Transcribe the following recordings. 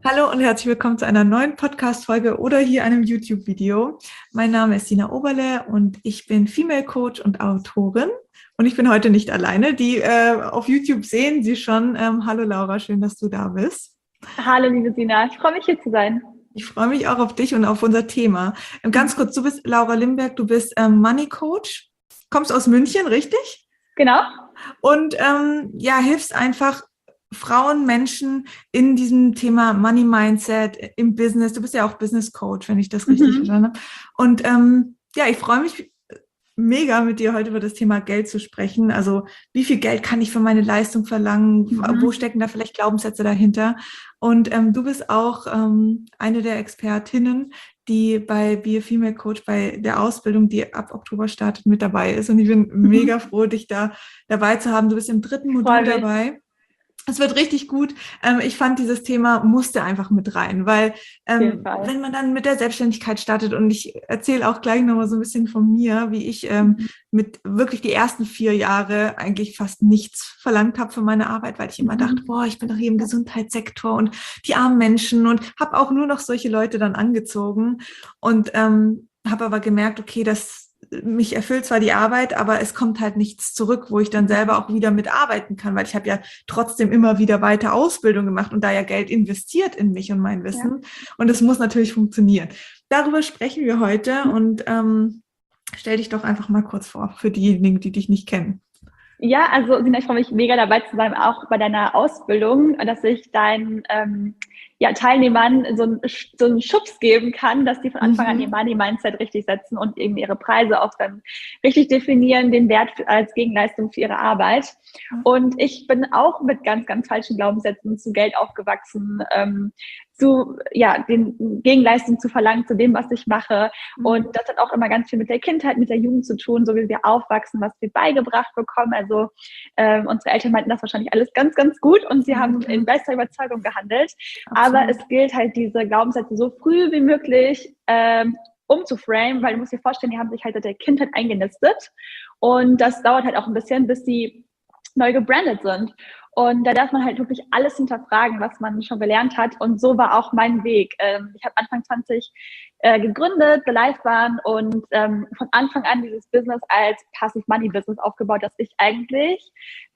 Hallo und herzlich willkommen zu einer neuen Podcast-Folge oder hier einem YouTube-Video. Mein Name ist Sina Oberle und ich bin Female Coach und Autorin. Und ich bin heute nicht alleine. Die auf YouTube sehen Sie schon. Hallo Laura, schön, dass du da bist. Hallo, liebe Sina, ich freue mich hier zu sein. Ich freue mich auch auf dich und auf unser Thema. Ganz kurz, du bist Laura Limberg, du bist Money Coach, kommst aus München, richtig? Genau. Und ja, hilfst einfach Frauen, Menschen in diesem Thema Money Mindset im Business. Du bist ja auch Business Coach, wenn ich das richtig verstanden habe. Und ja, ich freue mich mega, mit dir heute über das Thema Geld zu sprechen. Also wie viel Geld kann ich für meine Leistung verlangen? Wo stecken da vielleicht Glaubenssätze dahinter? Und du bist auch eine der Expertinnen, die bei Be a Female Coach bei der Ausbildung, die ab Oktober startet, mit dabei ist. Und ich bin mega froh, dich da dabei zu haben. Du bist im dritten Modul dabei. Es wird richtig gut. Ich fand, dieses Thema musste einfach mit rein, weil wenn man dann mit der Selbstständigkeit startet, und ich erzähle auch gleich nochmal so ein bisschen von mir, wie ich mit wirklich die ersten 4 Jahre eigentlich fast nichts verlangt habe für meine Arbeit, weil ich immer dachte, boah, ich bin doch hier im Gesundheitssektor und die armen Menschen, und habe auch nur noch solche Leute dann angezogen und habe aber gemerkt, okay, mich erfüllt zwar die Arbeit, aber es kommt halt nichts zurück, wo ich dann selber auch wieder mitarbeiten kann, weil ich habe ja trotzdem immer wieder weiter Ausbildung gemacht und da ja Geld investiert in mich und mein Wissen. Ja. Und es muss natürlich funktionieren. Darüber sprechen wir heute und stell dich doch einfach mal kurz vor für diejenigen, die dich nicht kennen. Ja, also Sina, ich freue mich mega dabei zu sein, auch bei deiner Ausbildung, dass ich deinen Teilnehmern so einen Schubs geben kann, dass die von Anfang an ihr Money-Mindset richtig setzen und eben ihre Preise auch dann richtig definieren, den Wert als Gegenleistung für ihre Arbeit. Und ich bin auch mit ganz, ganz falschen Glaubenssätzen zu Geld aufgewachsen, den Gegenleistung zu verlangen zu dem, was ich mache. Und das hat auch immer ganz viel mit der Kindheit, mit der Jugend zu tun, so wie wir aufwachsen, was wir beigebracht bekommen. Also unsere Eltern meinten das wahrscheinlich alles ganz, ganz gut und sie haben in bester Überzeugung gehandelt. Absolut. Aber es gilt halt, diese Glaubenssätze so früh wie möglich umzuframen, weil du musst dir vorstellen, die haben sich halt seit der Kindheit eingenistet und das dauert halt auch ein bisschen, bis sie neu gebrandet sind. Und da darf man halt wirklich alles hinterfragen, was man schon gelernt hat. Und so war auch mein Weg. Ich habe Anfang 20 gegründet, The Life Bahn, und von Anfang an dieses Business als Passive Money Business aufgebaut, dass ich eigentlich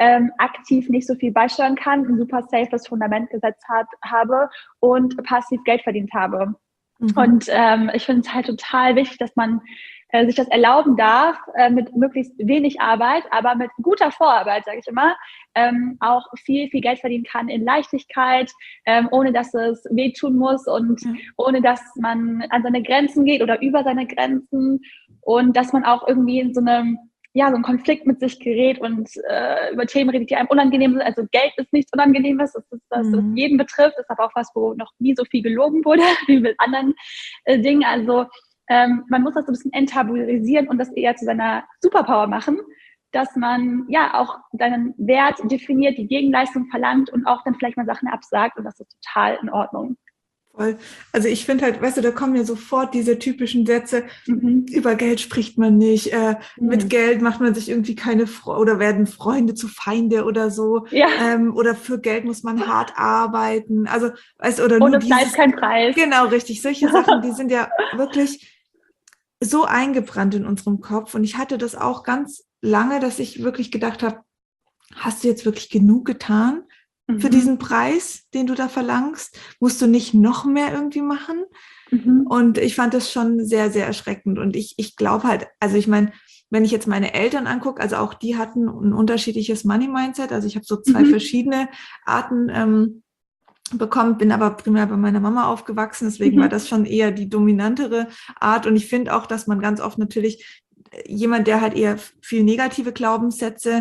aktiv nicht so viel beisteuern kann, ein super safes Fundament gesetzt habe und passiv Geld verdient habe. Und ich finde es halt total wichtig, dass man sich das erlauben darf, mit möglichst wenig Arbeit, aber mit guter Vorarbeit, sage ich immer, auch viel, viel Geld verdienen kann in Leichtigkeit, ohne dass es wehtun muss und ohne dass man an seine Grenzen geht oder über seine Grenzen, und dass man auch irgendwie in so einen Konflikt mit sich gerät und über Themen redet, die einem unangenehm sind. Also Geld ist nichts Unangenehmes, das jeden betrifft. Das ist aber auch was, wo noch nie so viel gelogen wurde wie mit anderen Dingen. Also man muss das so ein bisschen enttabuisieren und das eher zu seiner Superpower machen, dass man ja auch seinen Wert definiert, die Gegenleistung verlangt und auch dann vielleicht mal Sachen absagt, und das ist total in Ordnung. Voll. Also ich finde halt, weißt du, da kommen ja sofort diese typischen Sätze, über Geld spricht man nicht, mit Geld macht man sich irgendwie keine Freude oder werden Freunde zu Feinde oder so, oder für Geld muss man hart arbeiten, also weißt du, oder ohne Fleiß kein Preis. Genau, richtig, solche Sachen, die sind ja wirklich so eingebrannt in unserem Kopf, und ich hatte das auch ganz lange, dass ich wirklich gedacht habe, hast du jetzt wirklich genug getan für diesen Preis, den du da verlangst? Musst du nicht noch mehr irgendwie machen? Und ich fand das schon sehr, sehr erschreckend. Und ich glaube halt, also ich meine, wenn ich jetzt meine Eltern angucke, also auch die hatten ein unterschiedliches Money-Mindset. Also ich habe so 2 verschiedene Arten bekommen, bin aber primär bei meiner Mama aufgewachsen. Deswegen war das schon eher die dominantere Art. Und ich finde auch, dass man ganz oft natürlich jemand, der halt eher viel negative Glaubenssätze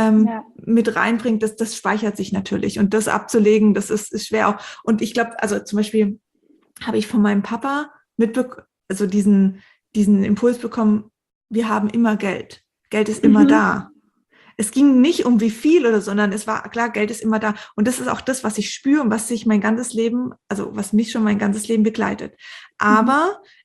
mit reinbringt, das speichert sich natürlich. Und das abzulegen, das ist schwer auch. Und ich glaube, also zum Beispiel habe ich von meinem Papa also diesen Impuls bekommen, wir haben immer Geld. Geld ist immer da. Es ging nicht um wie viel oder so, sondern es war klar, Geld ist immer da. Und das ist auch das, was ich spüre und was mich schon mein ganzes Leben begleitet. Aber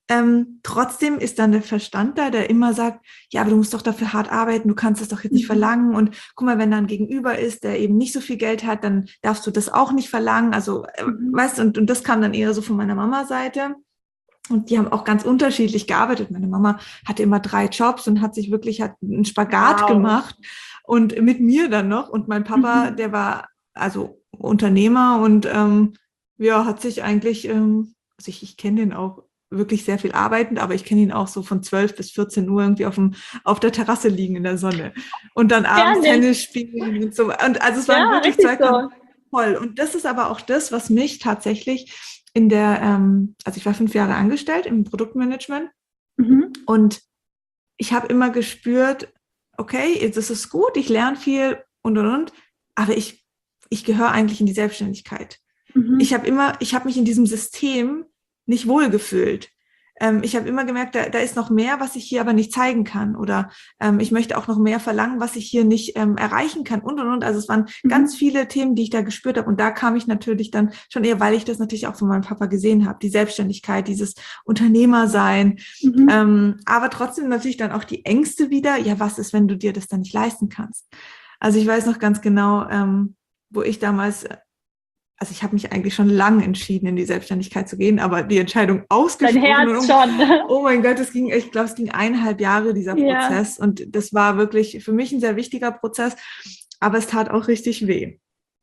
trotzdem ist dann der Verstand da, der immer sagt, ja, aber du musst doch dafür hart arbeiten, du kannst es doch jetzt nicht verlangen. Und guck mal, wenn da ein Gegenüber ist, der eben nicht so viel Geld hat, dann darfst du das auch nicht verlangen. Also, weißt du, und das kam dann eher so von meiner Mama-Seite. Und die haben auch ganz unterschiedlich gearbeitet. Meine Mama hatte immer 3 Jobs und hat einen Spagat gemacht. Und mit mir dann noch. Und mein Papa, der war also Unternehmer und hat sich eigentlich, also ich kenne den auch wirklich sehr viel arbeitend, aber ich kenne ihn auch so von 12 bis 14 Uhr irgendwie auf der Terrasse liegen in der Sonne. Und dann abends Tennis spielen und so. Und also es waren wirklich 2 voll. Und das ist aber auch das, was mich tatsächlich also ich war 5 Jahre angestellt im Produktmanagement und ich habe immer gespürt, okay, das ist gut, ich lerne viel und, aber ich gehöre eigentlich in die Selbstständigkeit. Ich habe mich in diesem System nicht wohlgefühlt. Ich habe immer gemerkt, da ist noch mehr, was ich hier aber nicht zeigen kann oder ich möchte auch noch mehr verlangen, was ich hier nicht erreichen kann und. Also es waren ganz viele Themen, die ich da gespürt habe und da kam ich natürlich dann schon eher, weil ich das natürlich auch von meinem Papa gesehen habe, die Selbstständigkeit, dieses Unternehmersein, aber trotzdem natürlich dann auch die Ängste wieder, ja, was ist, wenn du dir das dann nicht leisten kannst? Also ich weiß noch ganz genau, wo ich damals also ich habe mich eigentlich schon lange entschieden, in die Selbstständigkeit zu gehen, aber die Entscheidung ausgesprochen. Dein Herz schon. Oh mein Gott, ich glaube, es ging 1,5 Jahre, dieser Prozess. Und das war wirklich für mich ein sehr wichtiger Prozess, aber es tat auch richtig weh.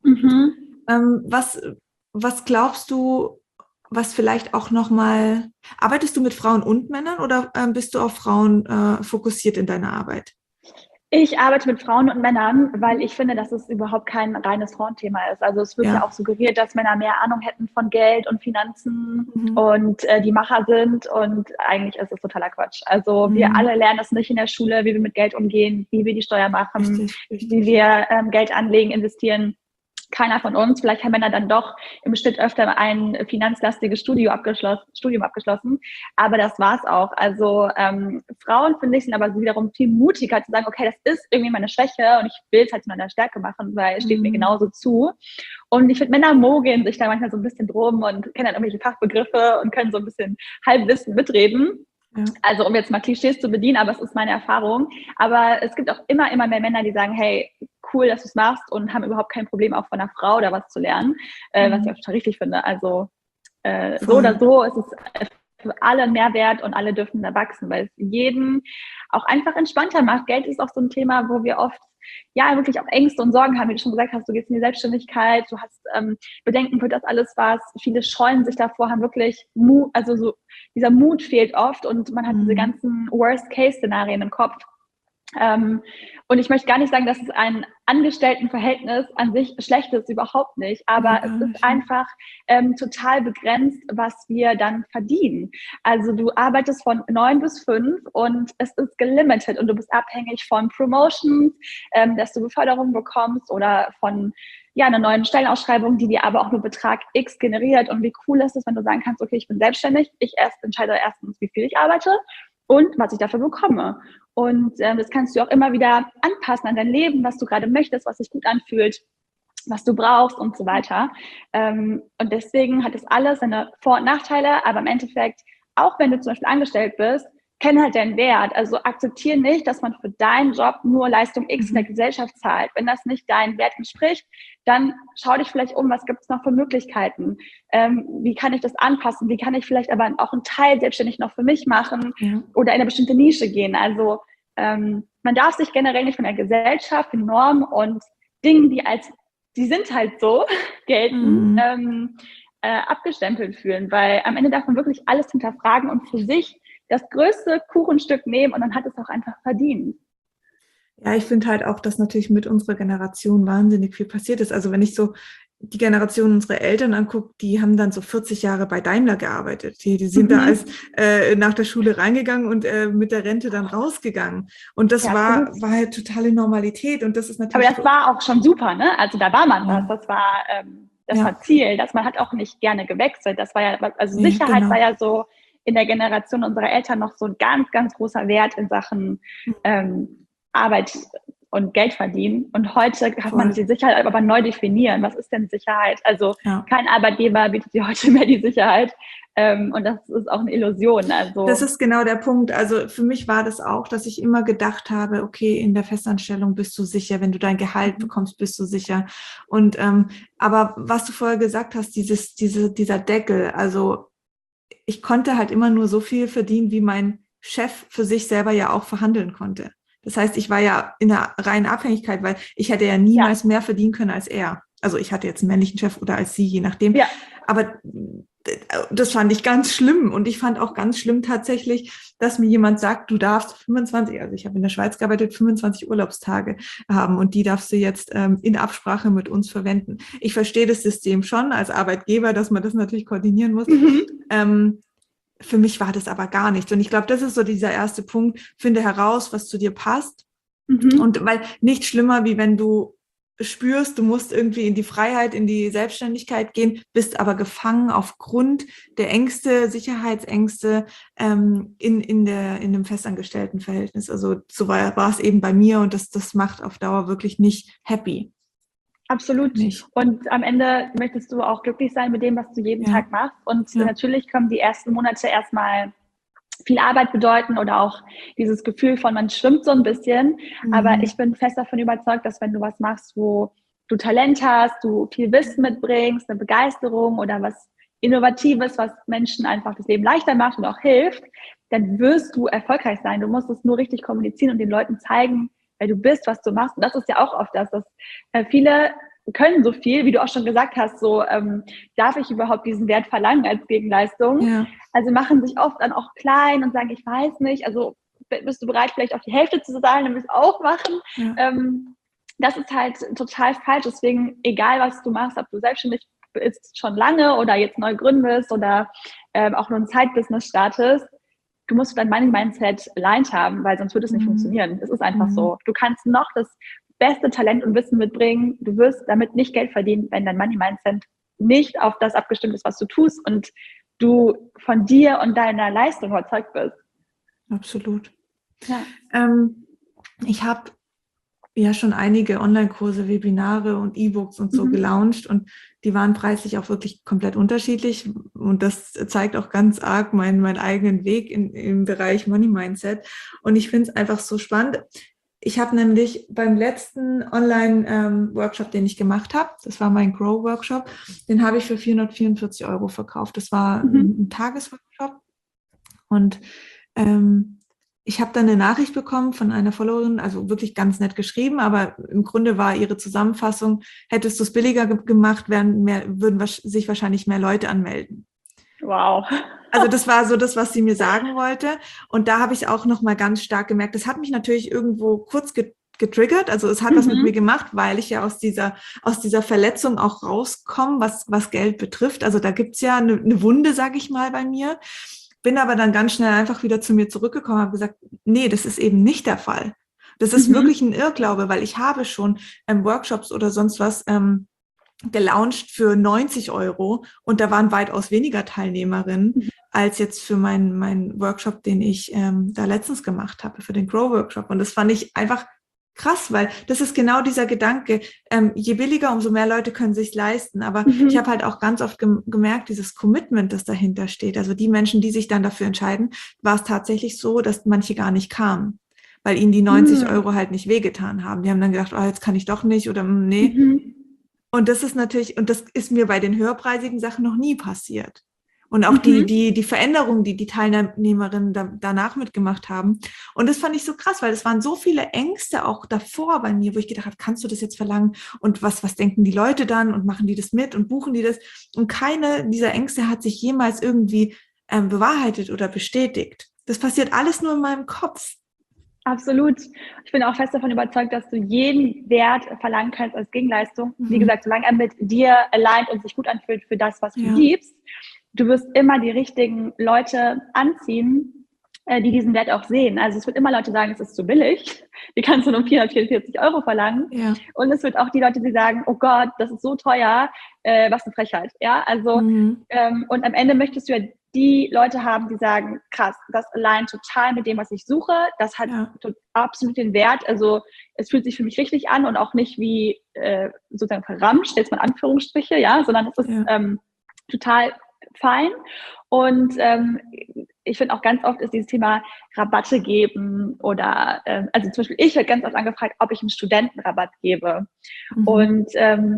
Was glaubst du, was vielleicht auch nochmal, arbeitest du mit Frauen und Männern oder bist du auf Frauen fokussiert in deiner Arbeit? Ich arbeite mit Frauen und Männern, weil ich finde, dass es überhaupt kein reines Frauenthema ist. Also es wird ja auch suggeriert, dass Männer mehr Ahnung hätten von Geld und Finanzen und die Macher sind und eigentlich ist es totaler Quatsch. Also wir alle lernen das nicht in der Schule, wie wir mit Geld umgehen, wie wir die Steuer machen, wie wir Geld anlegen, investieren. Keiner von uns, vielleicht haben Männer dann doch im Schnitt öfter ein finanzlastiges Studium abgeschlossen, aber das war's auch. Also Frauen, finde ich, sind aber wiederum viel mutiger zu sagen, okay, das ist irgendwie meine Schwäche und ich will es halt zu meiner Stärke machen, weil es steht mir genauso zu. Und ich finde, Männer mogeln sich da manchmal so ein bisschen drum und kennen dann irgendwelche Fachbegriffe und können so ein bisschen Halbwissen mitreden. Ja. Also um jetzt mal Klischees zu bedienen, aber es ist meine Erfahrung. Aber es gibt auch immer mehr Männer, die sagen, hey, cool, dass du es machst und haben überhaupt kein Problem, auch von einer Frau da was zu lernen, was ich auch total richtig finde. Also so oder so ist es für alle ein Mehrwert und alle dürfen da wachsen, weil es jeden auch einfach entspannter macht. Geld ist auch so ein Thema, wo wir oft ja wirklich auch Ängste und Sorgen haben, wie du schon gesagt hast, du gehst in die Selbstständigkeit, du hast Bedenken für das alles was, viele scheuen sich davor, haben wirklich Mut, also so dieser Mut fehlt oft und man hat diese ganzen Worst-Case-Szenarien im Kopf. Und ich möchte gar nicht sagen, dass es ein Angestelltenverhältnis an sich schlecht ist, überhaupt nicht, aber es ist einfach total begrenzt, was wir dann verdienen. Also du arbeitest von 9 bis 5 und es ist gelimited und du bist abhängig von Promotions, dass du Beförderung bekommst oder von einer neuen Stellenausschreibung, die dir aber auch nur Betrag X generiert. Und wie cool ist es, wenn du sagen kannst, okay, ich bin selbstständig, ich entscheide erstens, wie viel ich arbeite und was ich dafür bekomme. Und das kannst du auch immer wieder anpassen an dein Leben, was du gerade möchtest, was sich gut anfühlt, was du brauchst und so weiter. Und deswegen hat es alles seine Vor- und Nachteile, aber im Endeffekt, auch wenn du zum Beispiel angestellt bist, kenn halt deinen Wert. Also akzeptiere nicht, dass man für deinen Job nur Leistung X in der Gesellschaft zahlt. Wenn das nicht deinen Wert entspricht, dann schau dich vielleicht um, was gibt es noch für Möglichkeiten? Wie kann ich das anpassen? Wie kann ich vielleicht aber auch einen Teil selbstständig noch für mich machen oder in eine bestimmte Nische gehen? Also man darf sich generell nicht von der Gesellschaft, den Normen und Dingen, die sind halt so, gelten, abgestempelt fühlen, weil am Ende darf man wirklich alles hinterfragen und für sich das größte Kuchenstück nehmen und dann hat es auch einfach verdient. Ja, ich finde halt auch, dass natürlich mit unserer Generation wahnsinnig viel passiert ist. Also wenn ich so die Generation unserer Eltern angucke, die haben dann so 40 Jahre bei Daimler gearbeitet. Die sind da nach der Schule reingegangen und mit der Rente dann rausgegangen. Und das war halt totale Normalität. Und das ist natürlich. Aber das war auch schon super, ne? Also da war man was. Das war war Ziel. Dass man hat auch nicht gerne gewechselt. Das war ja, also Sicherheit war ja so in der Generation unserer Eltern noch so ein ganz, ganz großer Wert in Sachen Arbeit und Geld verdienen. Und heute kann man die Sicherheit aber neu definieren. Was ist denn Sicherheit? Also kein Arbeitgeber bietet dir heute mehr die Sicherheit, Und das ist auch eine Illusion. Also das ist genau der Punkt. Also für mich war das auch, dass ich immer gedacht habe, okay, in der Festanstellung bist du sicher, wenn du dein Gehalt bekommst, bist du sicher. Und aber was du vorher gesagt hast, dieser Deckel, also ich konnte halt immer nur so viel verdienen, wie mein Chef für sich selber ja auch verhandeln konnte. Das heißt, ich war ja in einer reinen Abhängigkeit, weil ich hätte ja niemals mehr verdienen können als er. Also ich hatte jetzt einen männlichen Chef oder als sie, je nachdem. Ja. Aber das fand ich ganz schlimm. Und ich fand auch ganz schlimm tatsächlich, dass mir jemand sagt, du darfst 25, also ich habe in der Schweiz gearbeitet, 25 Urlaubstage haben und die darfst du jetzt in Absprache mit uns verwenden. Ich verstehe das System schon als Arbeitgeber, dass man das natürlich koordinieren muss. Für mich war das aber gar nichts. Und ich glaube, das ist so dieser erste Punkt. Finde heraus, was zu dir passt. Und weil nichts schlimmer, wie wenn du spürst, du musst irgendwie in die Freiheit, in die Selbstständigkeit gehen, bist aber gefangen aufgrund der Ängste, Sicherheitsängste in dem Festangestelltenverhältnis. Also so war es eben bei mir und das macht auf Dauer wirklich nicht happy. Absolut. Nicht. Und am Ende möchtest du auch glücklich sein mit dem, was du jeden Tag machst. Und natürlich können die ersten Monate erstmal viel Arbeit bedeuten oder auch dieses Gefühl von, man schwimmt so ein bisschen. Aber ich bin fest davon überzeugt, dass wenn du was machst, wo du Talent hast, du viel Wissen mitbringst, eine Begeisterung oder was Innovatives, was Menschen einfach das Leben leichter macht und auch hilft, dann wirst du erfolgreich sein. Du musst es nur richtig kommunizieren und den Leuten zeigen, wer du bist, was du machst. Und das ist ja auch oft das, dass viele können so viel, wie du auch schon gesagt hast, so darf ich überhaupt diesen Wert verlangen als Gegenleistung? Ja. Also machen sich oft dann auch klein und sagen, ich weiß nicht, also bist du bereit, vielleicht auf die Hälfte zu zahlen, dann will ich es auch machen. Ja. Das ist halt total falsch. Deswegen, egal was du machst, ob du selbstständig bist schon lange oder jetzt neu gründest oder auch nur ein Side-Business startest, du musst dein Money-Mindset aligned haben, weil sonst wird es nicht funktionieren. Es ist einfach so. Du kannst noch das beste Talent und Wissen mitbringen. Du wirst damit nicht Geld verdienen, wenn dein Money-Mindset nicht auf das abgestimmt ist, was du tust und du von dir und deiner Leistung überzeugt bist. Absolut. Ja. Ich habe ja schon einige Online-Kurse, Webinare und E-Books und so gelauncht und die waren preislich auch wirklich komplett unterschiedlich und das zeigt auch ganz arg meinen eigenen Weg im Bereich Money Mindset und ich finde es einfach so spannend. Ich habe nämlich beim letzten Online-Workshop, den ich gemacht habe, das war mein Grow-Workshop, den habe ich für 444 € verkauft. Das war ein Tagesworkshop und ich habe dann eine Nachricht bekommen von einer Followerin, also wirklich ganz nett geschrieben, aber im Grunde war ihre Zusammenfassung, hättest du es billiger gemacht, würden sich wahrscheinlich mehr Leute anmelden. Wow. Also das war so das, was sie mir sagen wollte. Und da habe ich auch nochmal ganz stark gemerkt, das hat mich natürlich irgendwo kurz getriggert, also es hat was mit mir gemacht, weil ich ja aus dieser Verletzung auch rauskomme, was Geld betrifft. Also da gibt's ja eine Wunde, sage ich mal, bei mir. Bin aber dann ganz schnell einfach wieder zu mir zurückgekommen, habe gesagt, nee, das ist eben nicht der Fall. Das ist wirklich ein Irrglaube, weil ich habe schon Workshops oder sonst was gelauncht für 90 € und da waren weitaus weniger Teilnehmerinnen als jetzt für meinen Workshop, den ich da letztens gemacht habe, für den Grow-Workshop. Und das fand ich einfach krass, weil das ist genau dieser Gedanke, je billiger, umso mehr Leute können sich leisten. Aber ich habe halt auch ganz oft gemerkt, dieses Commitment, das dahinter steht. Also die Menschen, die sich dann dafür entscheiden, war es tatsächlich so, dass manche gar nicht kamen, weil ihnen die 90 € halt nicht wehgetan haben. Die haben dann gedacht, oh, jetzt kann ich doch nicht oder nee. Und das ist natürlich, und das ist mir bei den höherpreisigen Sachen noch nie passiert. Und auch die Veränderungen, die Teilnehmerinnen danach mitgemacht haben. Und das fand ich so krass, weil es waren so viele Ängste auch davor bei mir, wo ich gedacht habe, kannst du das jetzt verlangen? Und was denken die Leute dann? Und machen die das mit und buchen die das? Und keine dieser Ängste hat sich jemals irgendwie bewahrheitet oder bestätigt. Das passiert alles nur in meinem Kopf. Absolut. Ich bin auch fest davon überzeugt, dass du jeden Wert verlangen kannst als Gegenleistung. Wie gesagt, solange er mit dir aligned und sich gut anfühlt für das, was du gibst. Du wirst immer die richtigen Leute anziehen, die diesen Wert auch sehen. Also es wird immer Leute sagen, es ist zu billig. Die kannst du nur 444 € verlangen. Ja. Und es wird auch die Leute, die sagen, oh Gott, das ist so teuer, was eine Frechheit. Ja, also und am Ende möchtest du ja die Leute haben, die sagen, krass, das allein total mit dem, was ich suche. Das hat absolut den Wert. Also es fühlt sich für mich richtig an und auch nicht wie sozusagen verramscht, jetzt mal Anführungsstriche, ja, sondern es ist total fein. Und ich finde auch ganz oft ist dieses Thema Rabatte geben oder, also zum Beispiel ich werde ganz oft angefragt, ob ich einen Studentenrabatt gebe. Und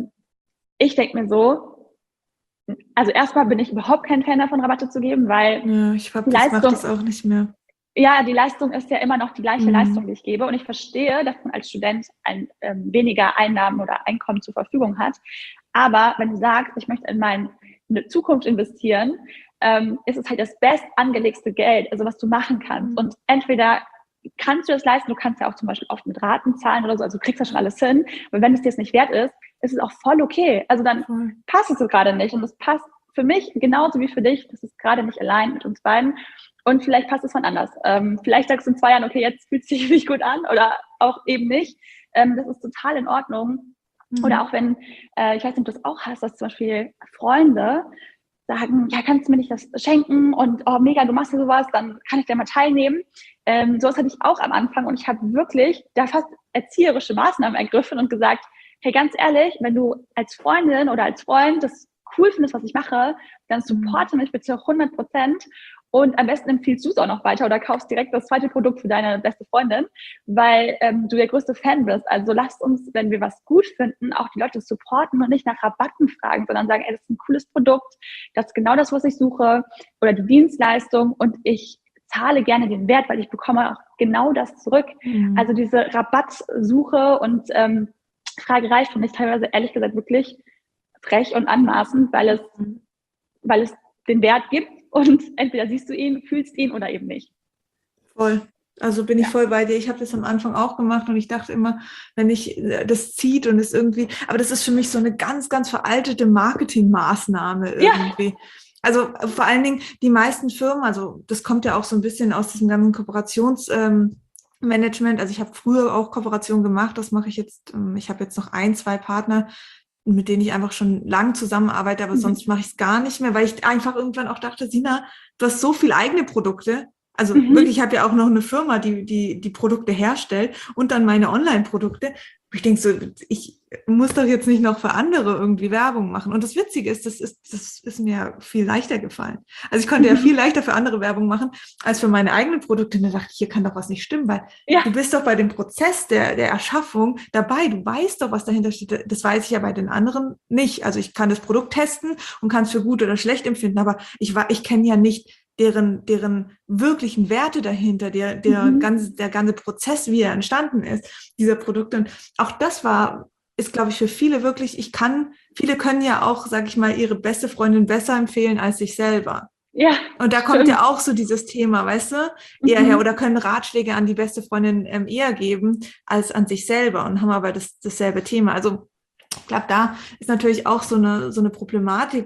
ich denke mir so, also erstmal bin ich überhaupt kein Fan davon, Rabatte zu geben, weil Ja, ich glaube, das macht das auch nicht mehr. ja, die Leistung ist ja immer noch die gleiche Leistung, die ich gebe. Und ich verstehe, dass man als Student weniger Einnahmen oder Einkommen zur Verfügung hat. Aber wenn du sagst, ich möchte in meine Zukunft investieren, ist es halt das best angelegte Geld, also was du machen kannst. Und entweder kannst du das leisten, du kannst ja auch zum Beispiel oft mit Raten zahlen oder so, also du kriegst ja schon alles hin. Aber wenn es dir jetzt nicht wert ist, ist es auch voll okay. Also dann passt es so gerade nicht. Und es passt für mich genauso wie für dich. Das ist gerade nicht allein mit uns beiden. Und vielleicht passt es von anders. Vielleicht sagst du in 2 Jahren, okay, jetzt fühlt es sich nicht gut an oder auch eben nicht. Das ist total in Ordnung. Oder auch wenn, ich weiß nicht, ob du das auch hast, dass zum Beispiel Freunde sagen, ja, kannst du mir nicht das schenken und oh mega, du machst ja sowas, dann kann ich da mal teilnehmen. Sowas hatte ich auch am Anfang und ich habe wirklich da fast erzieherische Maßnahmen ergriffen und gesagt, hey, ganz ehrlich, wenn du als Freundin oder als Freund das cool findest, was ich mache, dann supporte mich bitte 100%. Und am besten empfiehlst du es auch noch weiter oder kaufst direkt das zweite Produkt für deine beste Freundin, weil du der größte Fan bist. Also lasst uns, wenn wir was gut finden, auch die Leute supporten und nicht nach Rabatten fragen, sondern sagen, ey, das ist ein cooles Produkt, das ist genau das, was ich suche oder die Dienstleistung und ich zahle gerne den Wert, weil ich bekomme auch genau das zurück. Also diese Rabattsuche und Fragerei finde ich teilweise ehrlich gesagt wirklich frech und anmaßend, weil es den Wert gibt und entweder siehst du ihn, fühlst ihn oder eben nicht. Voll. Also bin ich voll bei dir. Ich habe das am Anfang auch gemacht und ich dachte immer, wenn ich das zieht und es irgendwie, aber das ist für mich so eine ganz, ganz veraltete Marketingmaßnahme irgendwie. Ja. Also vor allen Dingen die meisten Firmen, also das kommt ja auch so ein bisschen aus diesem ganzen Kooperationsmanagement. Also ich habe früher auch Kooperation gemacht, das mache ich jetzt. Ich habe jetzt noch 1, 2 Partner, mit denen ich einfach schon lang zusammenarbeite, aber sonst mache ich es gar nicht mehr, weil ich einfach irgendwann auch dachte, Sina, du hast so viele eigene Produkte. Also wirklich, ich habe ja auch noch eine Firma, die Produkte herstellt und dann meine Online-Produkte. Ich denke so, ich muss doch jetzt nicht noch für andere irgendwie Werbung machen. Und das Witzige ist, das ist mir viel leichter gefallen. Also ich konnte ja viel leichter für andere Werbung machen, als für meine eigenen Produkte. Und da dachte ich, hier kann doch was nicht stimmen, weil du bist doch bei dem Prozess der Erschaffung dabei. Du weißt doch, was dahinter steht. Das weiß ich ja bei den anderen nicht. Also ich kann das Produkt testen und kann es für gut oder schlecht empfinden, aber ich kenne ja nicht deren wirklichen Werte dahinter, der ganze Prozess, wie er entstanden ist, dieser Produkte. Und auch das ist, glaube ich, für viele wirklich, viele können ja auch, sage ich mal, ihre beste Freundin besser empfehlen als sich selber. Ja. Und da kommt ja auch so dieses Thema, weißt du, eher her, oder können Ratschläge an die beste Freundin eher geben als an sich selber und haben aber dasselbe Thema. Also ich glaube, da ist natürlich auch so eine Problematik,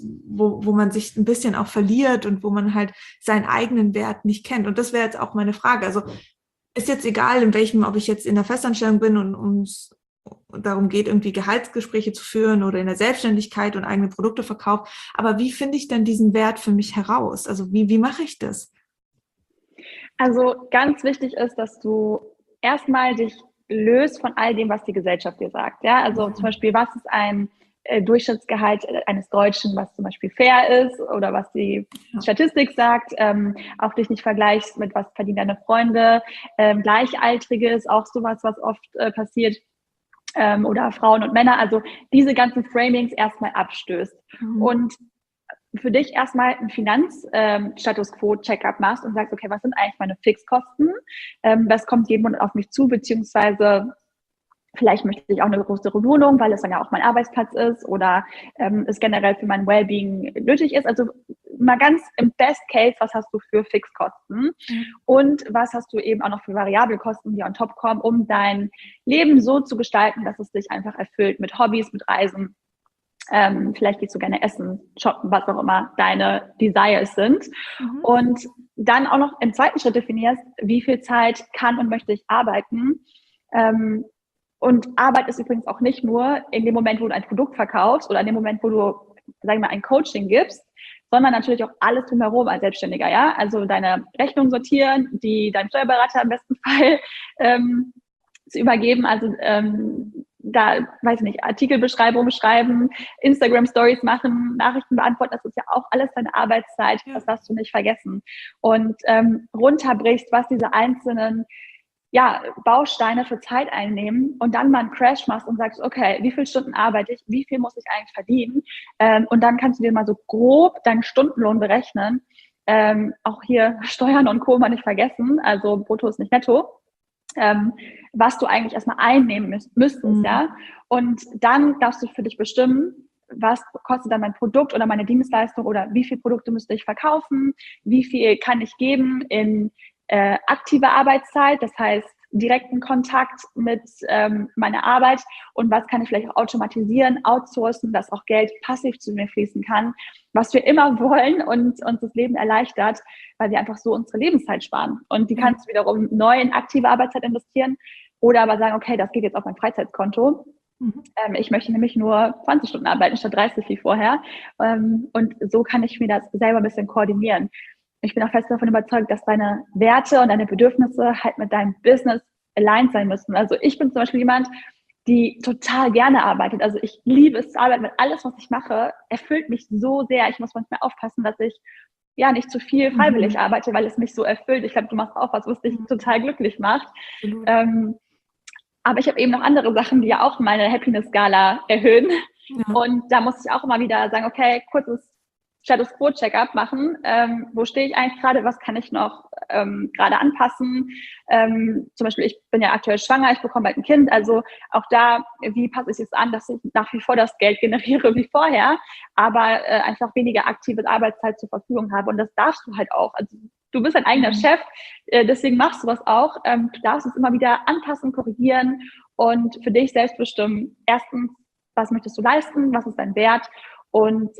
wo man sich ein bisschen auch verliert und wo man halt seinen eigenen Wert nicht kennt. Und das wäre jetzt auch meine Frage. Also ist jetzt egal, ob ich jetzt in der Festanstellung bin und darum geht, irgendwie Gehaltsgespräche zu führen oder in der Selbstständigkeit und eigene Produkte verkaufe. Aber wie finde ich denn diesen Wert für mich heraus? Also wie mache ich das? Also ganz wichtig ist, dass du erstmal dich löst von all dem, was die Gesellschaft dir sagt. Ja, also zum Beispiel, was ist ein Durchschnittsgehalt eines Deutschen, was zum Beispiel fair ist oder was die Statistik sagt, auch dich nicht vergleichst mit was verdienen deine Freunde, Gleichaltrige ist auch sowas, was oft passiert, oder Frauen und Männer, also diese ganzen Framings erstmal abstößt und für dich erstmal einen Finanzstatus-Quo-Check-up machst und sagst, okay, was sind eigentlich meine Fixkosten? Was kommt jeden Monat auf mich zu, beziehungsweise vielleicht möchte ich auch eine größere Wohnung, weil es dann ja auch mein Arbeitsplatz ist oder es generell für mein Wellbeing nötig ist. Also mal ganz im Best Case, was hast du für Fixkosten und was hast du eben auch noch für Variabelkosten, die on top kommen, um dein Leben so zu gestalten, dass es dich einfach erfüllt mit Hobbys, mit Reisen. Vielleicht gehst du gerne essen, shoppen, was auch immer deine Desires sind. Und dann auch noch im zweiten Schritt definierst, wie viel Zeit kann und möchte ich arbeiten. Und Arbeit ist übrigens auch nicht nur in dem Moment, wo du ein Produkt verkaufst oder in dem Moment, wo du, sagen wir mal, ein Coaching gibst, sondern natürlich auch alles drumherum als Selbstständiger, ja. Also deine Rechnung sortieren, die deinem Steuerberater im besten Fall zu übergeben, also da, weiß ich nicht, Artikelbeschreibungen schreiben, Instagram-Stories machen, Nachrichten beantworten, das ist ja auch alles deine Arbeitszeit, das darfst du nicht vergessen. Und runterbrichst, was diese einzelnen Bausteine für Zeit einnehmen und dann mal einen Crash machst und sagst, okay, wie viele Stunden arbeite ich, wie viel muss ich eigentlich verdienen? Und dann kannst du dir mal so grob deinen Stundenlohn berechnen. Auch hier Steuern und Co. mal nicht vergessen, also brutto ist nicht netto. Was du eigentlich erstmal einnehmen müsstest, ja. Und dann darfst du für dich bestimmen, was kostet dann mein Produkt oder meine Dienstleistung oder wie viele Produkte müsste ich verkaufen, wie viel kann ich geben in aktive Arbeitszeit, das heißt direkten Kontakt mit meiner Arbeit und was kann ich vielleicht auch automatisieren, outsourcen, dass auch Geld passiv zu mir fließen kann, was wir immer wollen und uns das Leben erleichtert, weil wir einfach so unsere Lebenszeit sparen. Und die kannst du wiederum neu in aktive Arbeitszeit investieren oder aber sagen, okay, das geht jetzt auf mein Freizeitkonto. Ich möchte nämlich nur 20 Stunden arbeiten statt 30 wie vorher. Und so kann ich mir das selber ein bisschen koordinieren. Ich bin auch fest davon überzeugt, dass deine Werte und deine Bedürfnisse halt mit deinem Business aligned sein müssen. Also ich bin zum Beispiel jemand, die total gerne arbeitet. Also ich liebe es zu arbeiten, weil alles, was ich mache, erfüllt mich so sehr. Ich muss manchmal aufpassen, dass ich nicht zu viel freiwillig arbeite, weil es mich so erfüllt. Ich glaube, du machst auch was dich total glücklich macht. Aber ich habe eben noch andere Sachen, die ja auch meine Happiness-Skala erhöhen. Ja. Und da muss ich auch immer wieder sagen, okay, kurzes Status Quo Check-up machen. Wo stehe ich eigentlich gerade? Was kann ich noch gerade anpassen? Zum Beispiel, ich bin ja aktuell schwanger, ich bekomme bald ein Kind. Also auch da, wie passe ich es an, dass ich nach wie vor das Geld generiere wie vorher, aber einfach weniger aktive Arbeitszeit zur Verfügung habe. Und das darfst du halt auch. Also du bist ein eigener Chef, deswegen machst du was auch. Du darfst es immer wieder anpassen, korrigieren und für dich selbst bestimmen. Erstens, was möchtest du leisten? Was ist dein Wert? Und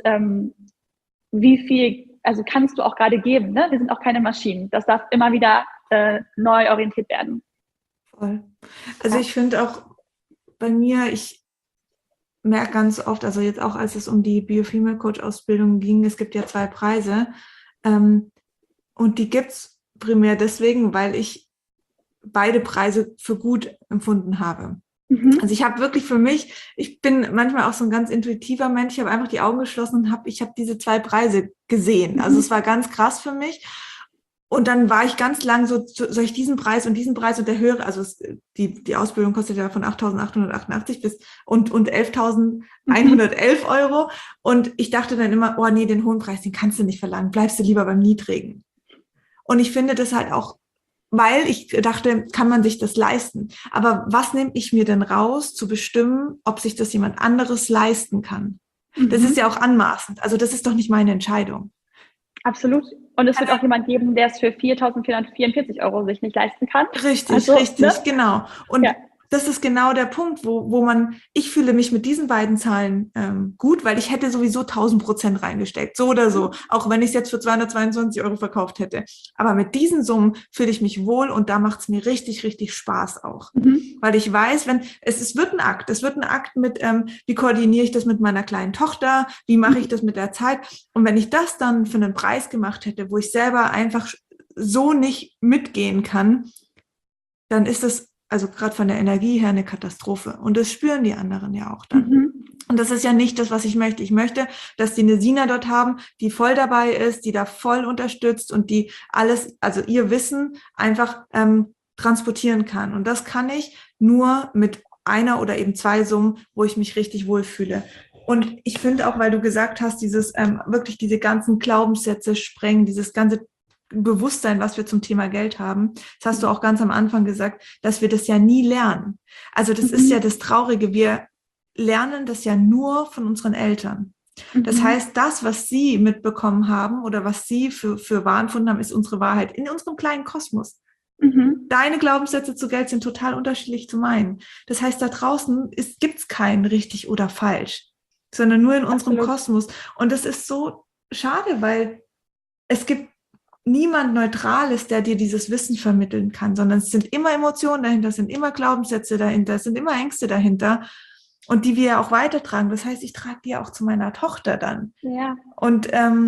wie viel, also kannst du auch gerade geben, ne? Wir sind auch keine Maschinen. Das darf immer wieder neu orientiert werden. Voll. Also ich finde auch bei mir, ich merke ganz oft, also jetzt auch als es um die Bio-Female Coach Ausbildung ging, es gibt ja 2 Preise und die gibt es primär deswegen, weil ich beide Preise für gut empfunden habe. Also ich habe wirklich für mich, ich bin manchmal auch so ein ganz intuitiver Mensch, ich habe einfach die Augen geschlossen und ich habe diese 2 Preise gesehen. Also es war ganz krass für mich. Und dann war ich ganz lang so, soll ich diesen Preis und der höhere, also die Ausbildung kostet ja von 8.888 bis und 11.111 Euro. Und ich dachte dann immer, oh nee, den hohen Preis, den kannst du nicht verlangen, bleibst du lieber beim niedrigen. Und ich finde das halt auch, weil ich dachte, kann man sich das leisten? Aber was nehme ich mir denn raus, zu bestimmen, ob sich das jemand anderes leisten kann? Das ist ja auch anmaßend. Also das ist doch nicht meine Entscheidung. Absolut. Und es wird auch jemand geben, der es für 4.444 Euro sich nicht leisten kann. Richtig, genau. Und das ist genau der Punkt, wo ich fühle mich mit diesen beiden Zahlen gut, weil ich hätte sowieso 1.000% reingesteckt, so oder so, auch wenn ich es jetzt für 222 Euro verkauft hätte. Aber mit diesen Summen fühle ich mich wohl und da macht es mir richtig, richtig Spaß auch. Weil ich weiß, es wird ein Akt mit, wie koordiniere ich das mit meiner kleinen Tochter, wie mache ich das mit der Zeit? Und wenn ich das dann für einen Preis gemacht hätte, wo ich selber einfach so nicht mitgehen kann, dann ist das also gerade von der Energie her eine Katastrophe. Und das spüren die anderen ja auch dann. Und das ist ja nicht das, was ich möchte. Ich möchte, dass die eine Sina dort haben, die voll dabei ist, die da voll unterstützt und die alles, also ihr Wissen einfach transportieren kann. Und das kann ich nur mit einer oder eben 2 Summen, wo ich mich richtig wohlfühle. Und ich finde auch, weil du gesagt hast, dieses wirklich diese ganzen Glaubenssätze sprengen, dieses ganze Bewusstsein, was wir zum Thema Geld haben. Das hast du auch ganz am Anfang gesagt, dass wir das ja nie lernen. Also das ist ja das Traurige. Wir lernen das ja nur von unseren Eltern. Das heißt, das, was sie mitbekommen haben oder was sie für wahr empfunden haben, ist unsere Wahrheit in unserem kleinen Kosmos. Deine Glaubenssätze zu Geld sind total unterschiedlich zu meinen. Das heißt, da draußen gibt es kein richtig oder falsch, sondern nur in unserem Kosmos. Und das ist so schade, weil es gibt niemand Neutrales, der dir dieses Wissen vermitteln kann, sondern es sind immer Emotionen dahinter, es sind immer Glaubenssätze dahinter, es sind immer Ängste dahinter und die wir ja auch weitertragen. Das heißt, ich trage die auch zu meiner Tochter dann. Ja. Und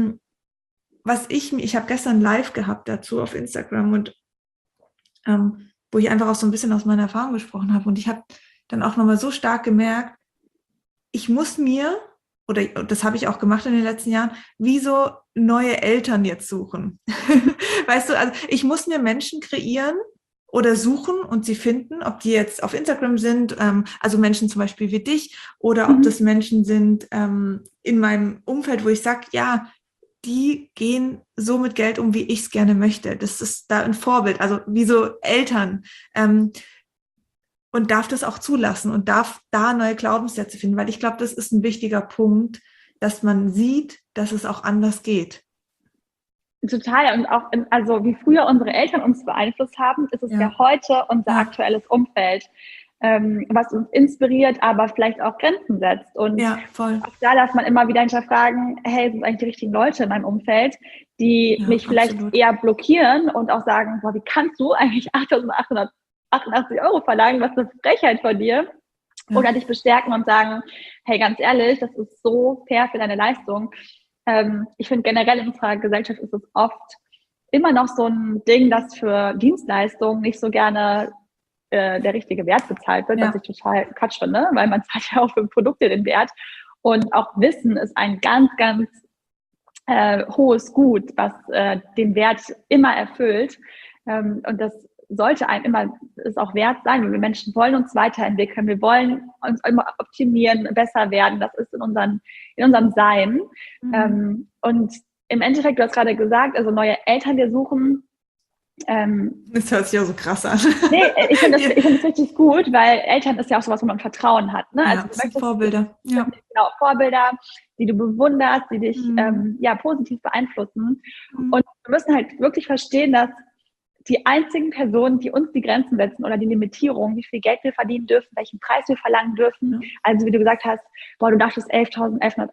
ich habe gestern live gehabt dazu auf Instagram und wo ich einfach auch so ein bisschen aus meiner Erfahrung gesprochen habe und ich habe dann auch nochmal so stark gemerkt, ich muss mir, oder das habe ich auch gemacht in den letzten Jahren, wie so neue Eltern jetzt suchen. Weißt du, also ich muss mir Menschen kreieren oder suchen und sie finden, ob die jetzt auf Instagram sind, also Menschen zum Beispiel wie dich, oder ob das Menschen sind in meinem Umfeld, wo ich sage, ja, die gehen so mit Geld um, wie ich es gerne möchte. Das ist da ein Vorbild, also wie so Eltern. Und darf das auch zulassen und darf da neue Glaubenssätze finden, weil ich glaube, das ist ein wichtiger Punkt, dass man sieht, dass es auch anders geht. Total. Und auch, also wie früher unsere Eltern uns beeinflusst haben, ist es ja heute unser aktuelles Umfeld, was uns inspiriert, aber vielleicht auch Grenzen setzt. Und voll. auch da darf man immer wieder hinterfragen, hey, sind eigentlich die richtigen Leute in meinem Umfeld, die mich vielleicht eher blockieren und auch sagen, boah, wie kannst du eigentlich 8.888 € verlangen, was eine Frechheit von dir? Oder dich bestärken und sagen, hey, ganz ehrlich, das ist so fair für deine Leistung. Ich finde generell in unserer Gesellschaft ist es oft immer noch so ein Ding, dass für Dienstleistungen nicht so gerne der richtige Wert bezahlt wird, was ich total Quatsch finde, weil man zahlt ja auch für Produkte den Wert. Und auch Wissen ist ein ganz, ganz hohes Gut, was den Wert immer erfüllt. Und das sollte einem immer es auch wert sein, weil wir Menschen wollen uns weiterentwickeln, wir wollen uns immer optimieren, besser werden, das ist in unserem Sein. Und im Endeffekt, du hast gerade gesagt, also neue Eltern wir suchen. Das hört sich ja so krass an. Nee, ich finde das richtig gut, weil Eltern ist ja auch sowas, wo man Vertrauen hat. Ne? Also du möchtest Vorbilder. Genau, Vorbilder, die du bewunderst, die dich positiv beeinflussen. Und wir müssen halt wirklich verstehen, dass die einzigen Personen, die uns die Grenzen setzen oder die Limitierung, wie viel Geld wir verdienen dürfen, welchen Preis wir verlangen dürfen. Also wie du gesagt hast, boah, du dachtest 11.111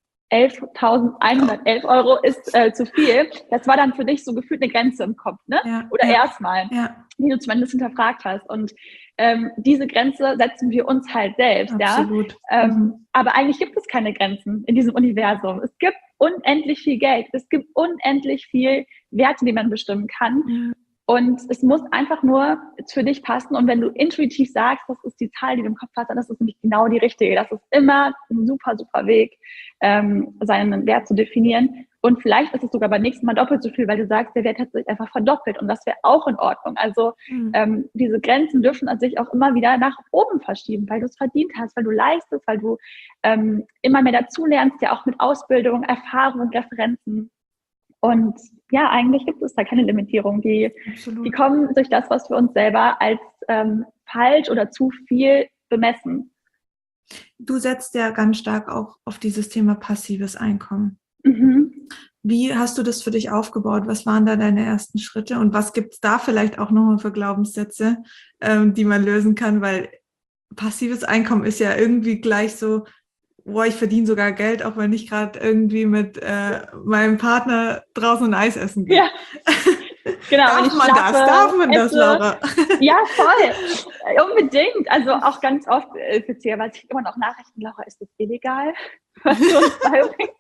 € ist zu viel. Das war dann für dich so gefühlt eine Grenze im Kopf, ne? Oder erstmal, die du zumindest hinterfragt hast. Und diese Grenze setzen wir uns halt selbst, Absolut. Aber eigentlich gibt es keine Grenzen in diesem Universum. Es gibt unendlich viel Geld. Es gibt unendlich viel Werte, die man bestimmen kann. Und es muss einfach nur für dich passen. Und wenn du intuitiv sagst, das ist die Zahl, die du im Kopf hast, dann ist es nämlich genau die richtige. Das ist immer ein super, super Weg, seinen Wert zu definieren. Und vielleicht ist es sogar beim nächsten Mal doppelt so viel, weil du sagst, der Wert hat sich einfach verdoppelt. Und das wäre auch in Ordnung. Also diese Grenzen dürfen sich auch immer wieder nach oben verschieben, weil du es verdient hast, weil du leistest, weil du immer mehr dazulernst, ja auch mit Ausbildung, Erfahrung und Referenzen. Und ja, eigentlich gibt es da keine Limitierung. Die kommen durch das, was wir uns selber als falsch oder zu viel bemessen. Du setzt ja ganz stark auch auf dieses Thema passives Einkommen. Wie hast du das für dich aufgebaut? Was waren da deine ersten Schritte? Und was gibt es da vielleicht auch nochmal für Glaubenssätze, die man lösen kann? Weil passives Einkommen ist ja irgendwie gleich so, boah, ich verdiene sogar Geld, auch wenn ich gerade irgendwie mit meinem Partner draußen ein Eis essen gehe. Ja. Genau, Darf man das, Laura? Ja, voll. Unbedingt. Also auch ganz oft speziell, weil ich immer noch Nachrichten, Laura, ist das illegal? Was du uns beibringst?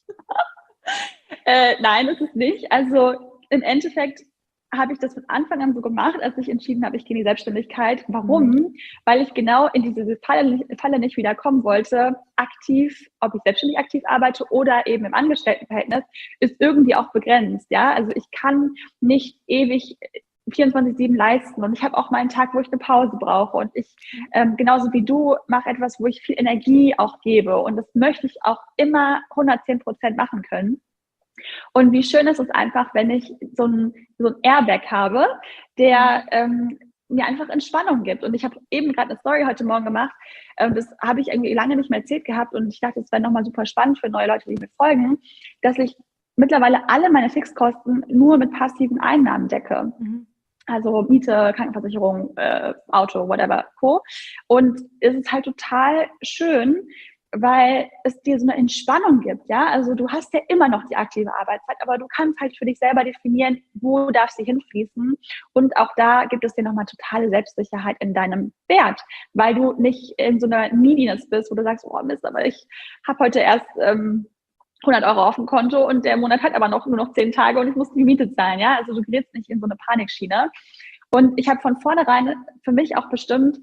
Nein, das ist nicht. Also im Endeffekt habe ich das von Anfang an so gemacht, als ich entschieden habe, ich gehe in die Selbstständigkeit. Warum? Weil ich genau in diese Falle nicht wieder kommen wollte. Aktiv, ob ich selbstständig aktiv arbeite oder eben im Angestelltenverhältnis, ist irgendwie auch begrenzt. Ja, also ich kann nicht ewig 24/7 leisten und ich habe auch mal einen Tag, wo ich eine Pause brauche und ich, genauso wie du, mache etwas, wo ich viel Energie auch gebe und das möchte ich auch immer 110% machen können. Und wie schön ist es einfach, wenn ich so ein Airbag habe, der mir einfach Entspannung gibt. Und ich habe eben gerade eine Story heute Morgen gemacht, das habe ich irgendwie lange nicht mehr erzählt gehabt und ich dachte, es wäre nochmal super spannend für neue Leute, die mir folgen, dass ich mittlerweile alle meine Fixkosten nur mit passiven Einnahmen decke. Also Miete, Krankenversicherung, Auto, whatever, Co. Und es ist halt total schön, weil es dir so eine Entspannung gibt, ja, also du hast ja immer noch die aktive Arbeitszeit, aber du kannst halt für dich selber definieren, wo darf sie hinfließen und auch da gibt es dir nochmal totale Selbstsicherheit in deinem Wert, weil du nicht in so einer Neediness bist, wo du sagst, oh Mist, aber ich habe heute erst 100 € auf dem Konto und der Monat hat aber nur noch 10 Tage und ich muss die Miete zahlen, ja, also du gerätst nicht in so eine Panikschiene und ich habe von vornherein für mich auch bestimmt,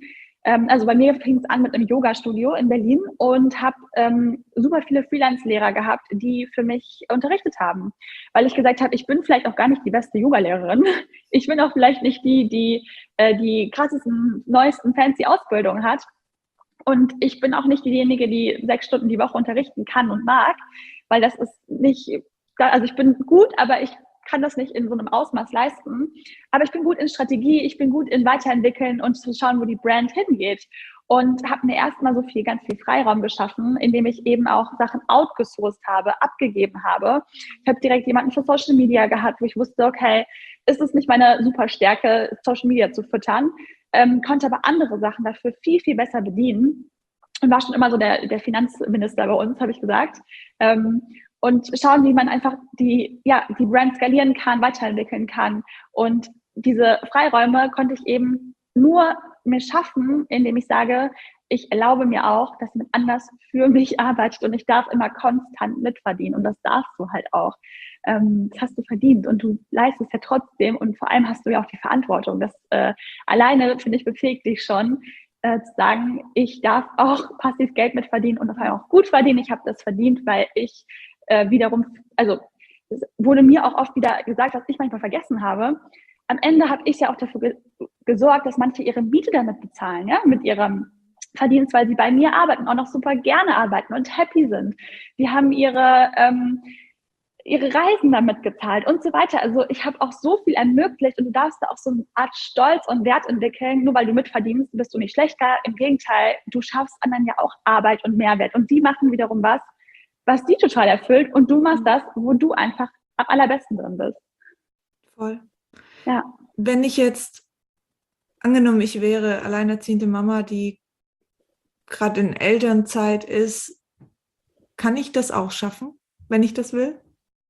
Also bei mir fing es an mit einem Yoga-Studio in Berlin und habe super viele Freelance-Lehrer gehabt, die für mich unterrichtet haben, weil ich gesagt habe, ich bin vielleicht auch gar nicht die beste Yoga-Lehrerin. Ich bin auch vielleicht nicht die krassesten, neuesten, fancy Ausbildungen hat. Und ich bin auch nicht diejenige, die 6 Stunden die Woche unterrichten kann und mag, weil das ist nicht, also ich bin gut, aber ich kann das nicht in so einem Ausmaß leisten. Aber ich bin gut in Strategie, ich bin gut in Weiterentwickeln und zu schauen, wo die Brand hingeht. Und habe mir erstmal ganz viel Freiraum geschaffen, indem ich eben auch Sachen outgesourced habe, abgegeben habe. Ich habe direkt jemanden für Social Media gehabt, wo ich wusste, okay, ist es nicht meine super Stärke, Social Media zu füttern, konnte aber andere Sachen dafür viel, viel besser bedienen und war schon immer so der Finanzminister bei uns, habe ich gesagt. Und schauen, wie man einfach die Brand skalieren kann, weiterentwickeln kann. Und diese Freiräume konnte ich eben nur mir schaffen, indem ich sage, ich erlaube mir auch, dass jemand anders für mich arbeitet und ich darf immer konstant mitverdienen und das darfst du halt auch. Das hast du verdient und du leistest ja trotzdem und vor allem hast du ja auch die Verantwortung. Das alleine, finde ich, befähigt dich schon, zu sagen, ich darf auch passiv Geld mitverdienen und vor allem auch gut verdienen. Ich habe das verdient, weil ich wiederum, also es wurde mir auch oft wieder gesagt, was ich manchmal vergessen habe. Am Ende habe ich ja auch dafür gesorgt, dass manche ihre Miete damit bezahlen, ja, mit ihrem Verdienst, weil sie bei mir arbeiten, auch noch super gerne arbeiten und happy sind. Die haben ihre Reisen damit gezahlt und so weiter. Also ich habe auch so viel ermöglicht und du darfst da auch so eine Art Stolz und Wert entwickeln. Nur weil du mitverdienst, bist du nicht schlechter. Im Gegenteil, du schaffst anderen ja auch Arbeit und Mehrwert und die machen wiederum was die total erfüllt und du machst das, wo du einfach am allerbesten drin bist. Voll. Ja. Wenn ich jetzt, angenommen, ich wäre alleinerziehende Mama, die gerade in Elternzeit ist, kann ich das auch schaffen, wenn ich das will?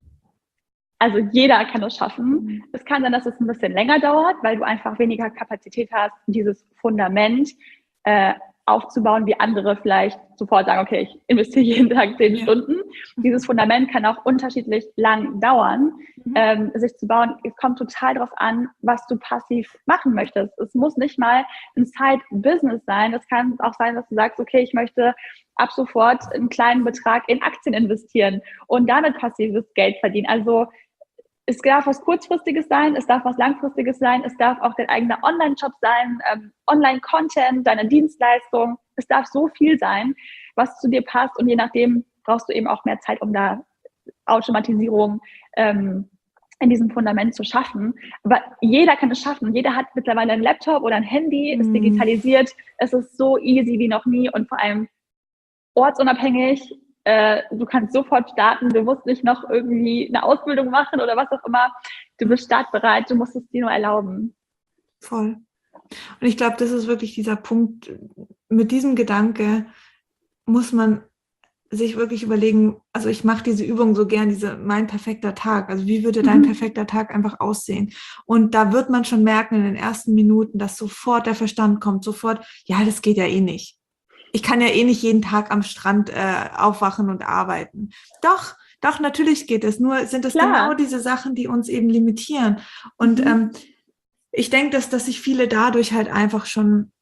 Also jeder kann es schaffen. Es kann sein, dass es ein bisschen länger dauert, weil du einfach weniger Kapazität hast, dieses Fundament aufzubauen, wie andere vielleicht sofort sagen, okay, ich investiere jeden Tag 10 Stunden. Dieses Fundament kann auch unterschiedlich lang dauern, sich zu bauen. Es kommt total darauf an, was du passiv machen möchtest. Es muss nicht mal ein Side-Business sein. Es kann auch sein, dass du sagst, okay, ich möchte ab sofort einen kleinen Betrag in Aktien investieren und damit passives Geld verdienen. Also es darf was Kurzfristiges sein, es darf was Langfristiges sein, es darf auch dein eigener Online-Shop sein, Online-Content, deine Dienstleistung. Es darf so viel sein, was zu dir passt und je nachdem brauchst du eben auch mehr Zeit, um da Automatisierung in diesem Fundament zu schaffen. Aber jeder kann es schaffen. Jeder hat mittlerweile einen Laptop oder ein Handy, ist digitalisiert. Es ist so easy wie noch nie und vor allem ortsunabhängig. Du kannst sofort starten, du musst nicht noch irgendwie eine Ausbildung machen oder was auch immer. Du bist startbereit, du musst es dir nur erlauben. Voll. Und ich glaube, das ist wirklich dieser Punkt, mit diesem Gedanke muss man sich wirklich überlegen, also ich mache diese Übung so gern, mein perfekter Tag, also wie würde dein perfekter Tag einfach aussehen? Und da wird man schon merken in den ersten Minuten, dass sofort der Verstand kommt, sofort, ja, das geht ja eh nicht. Ich kann ja eh nicht jeden Tag am Strand aufwachen und arbeiten. Doch, natürlich geht es. Nur sind es genau diese Sachen, die uns eben limitieren. Und ich denke, dass sich viele dadurch halt einfach schon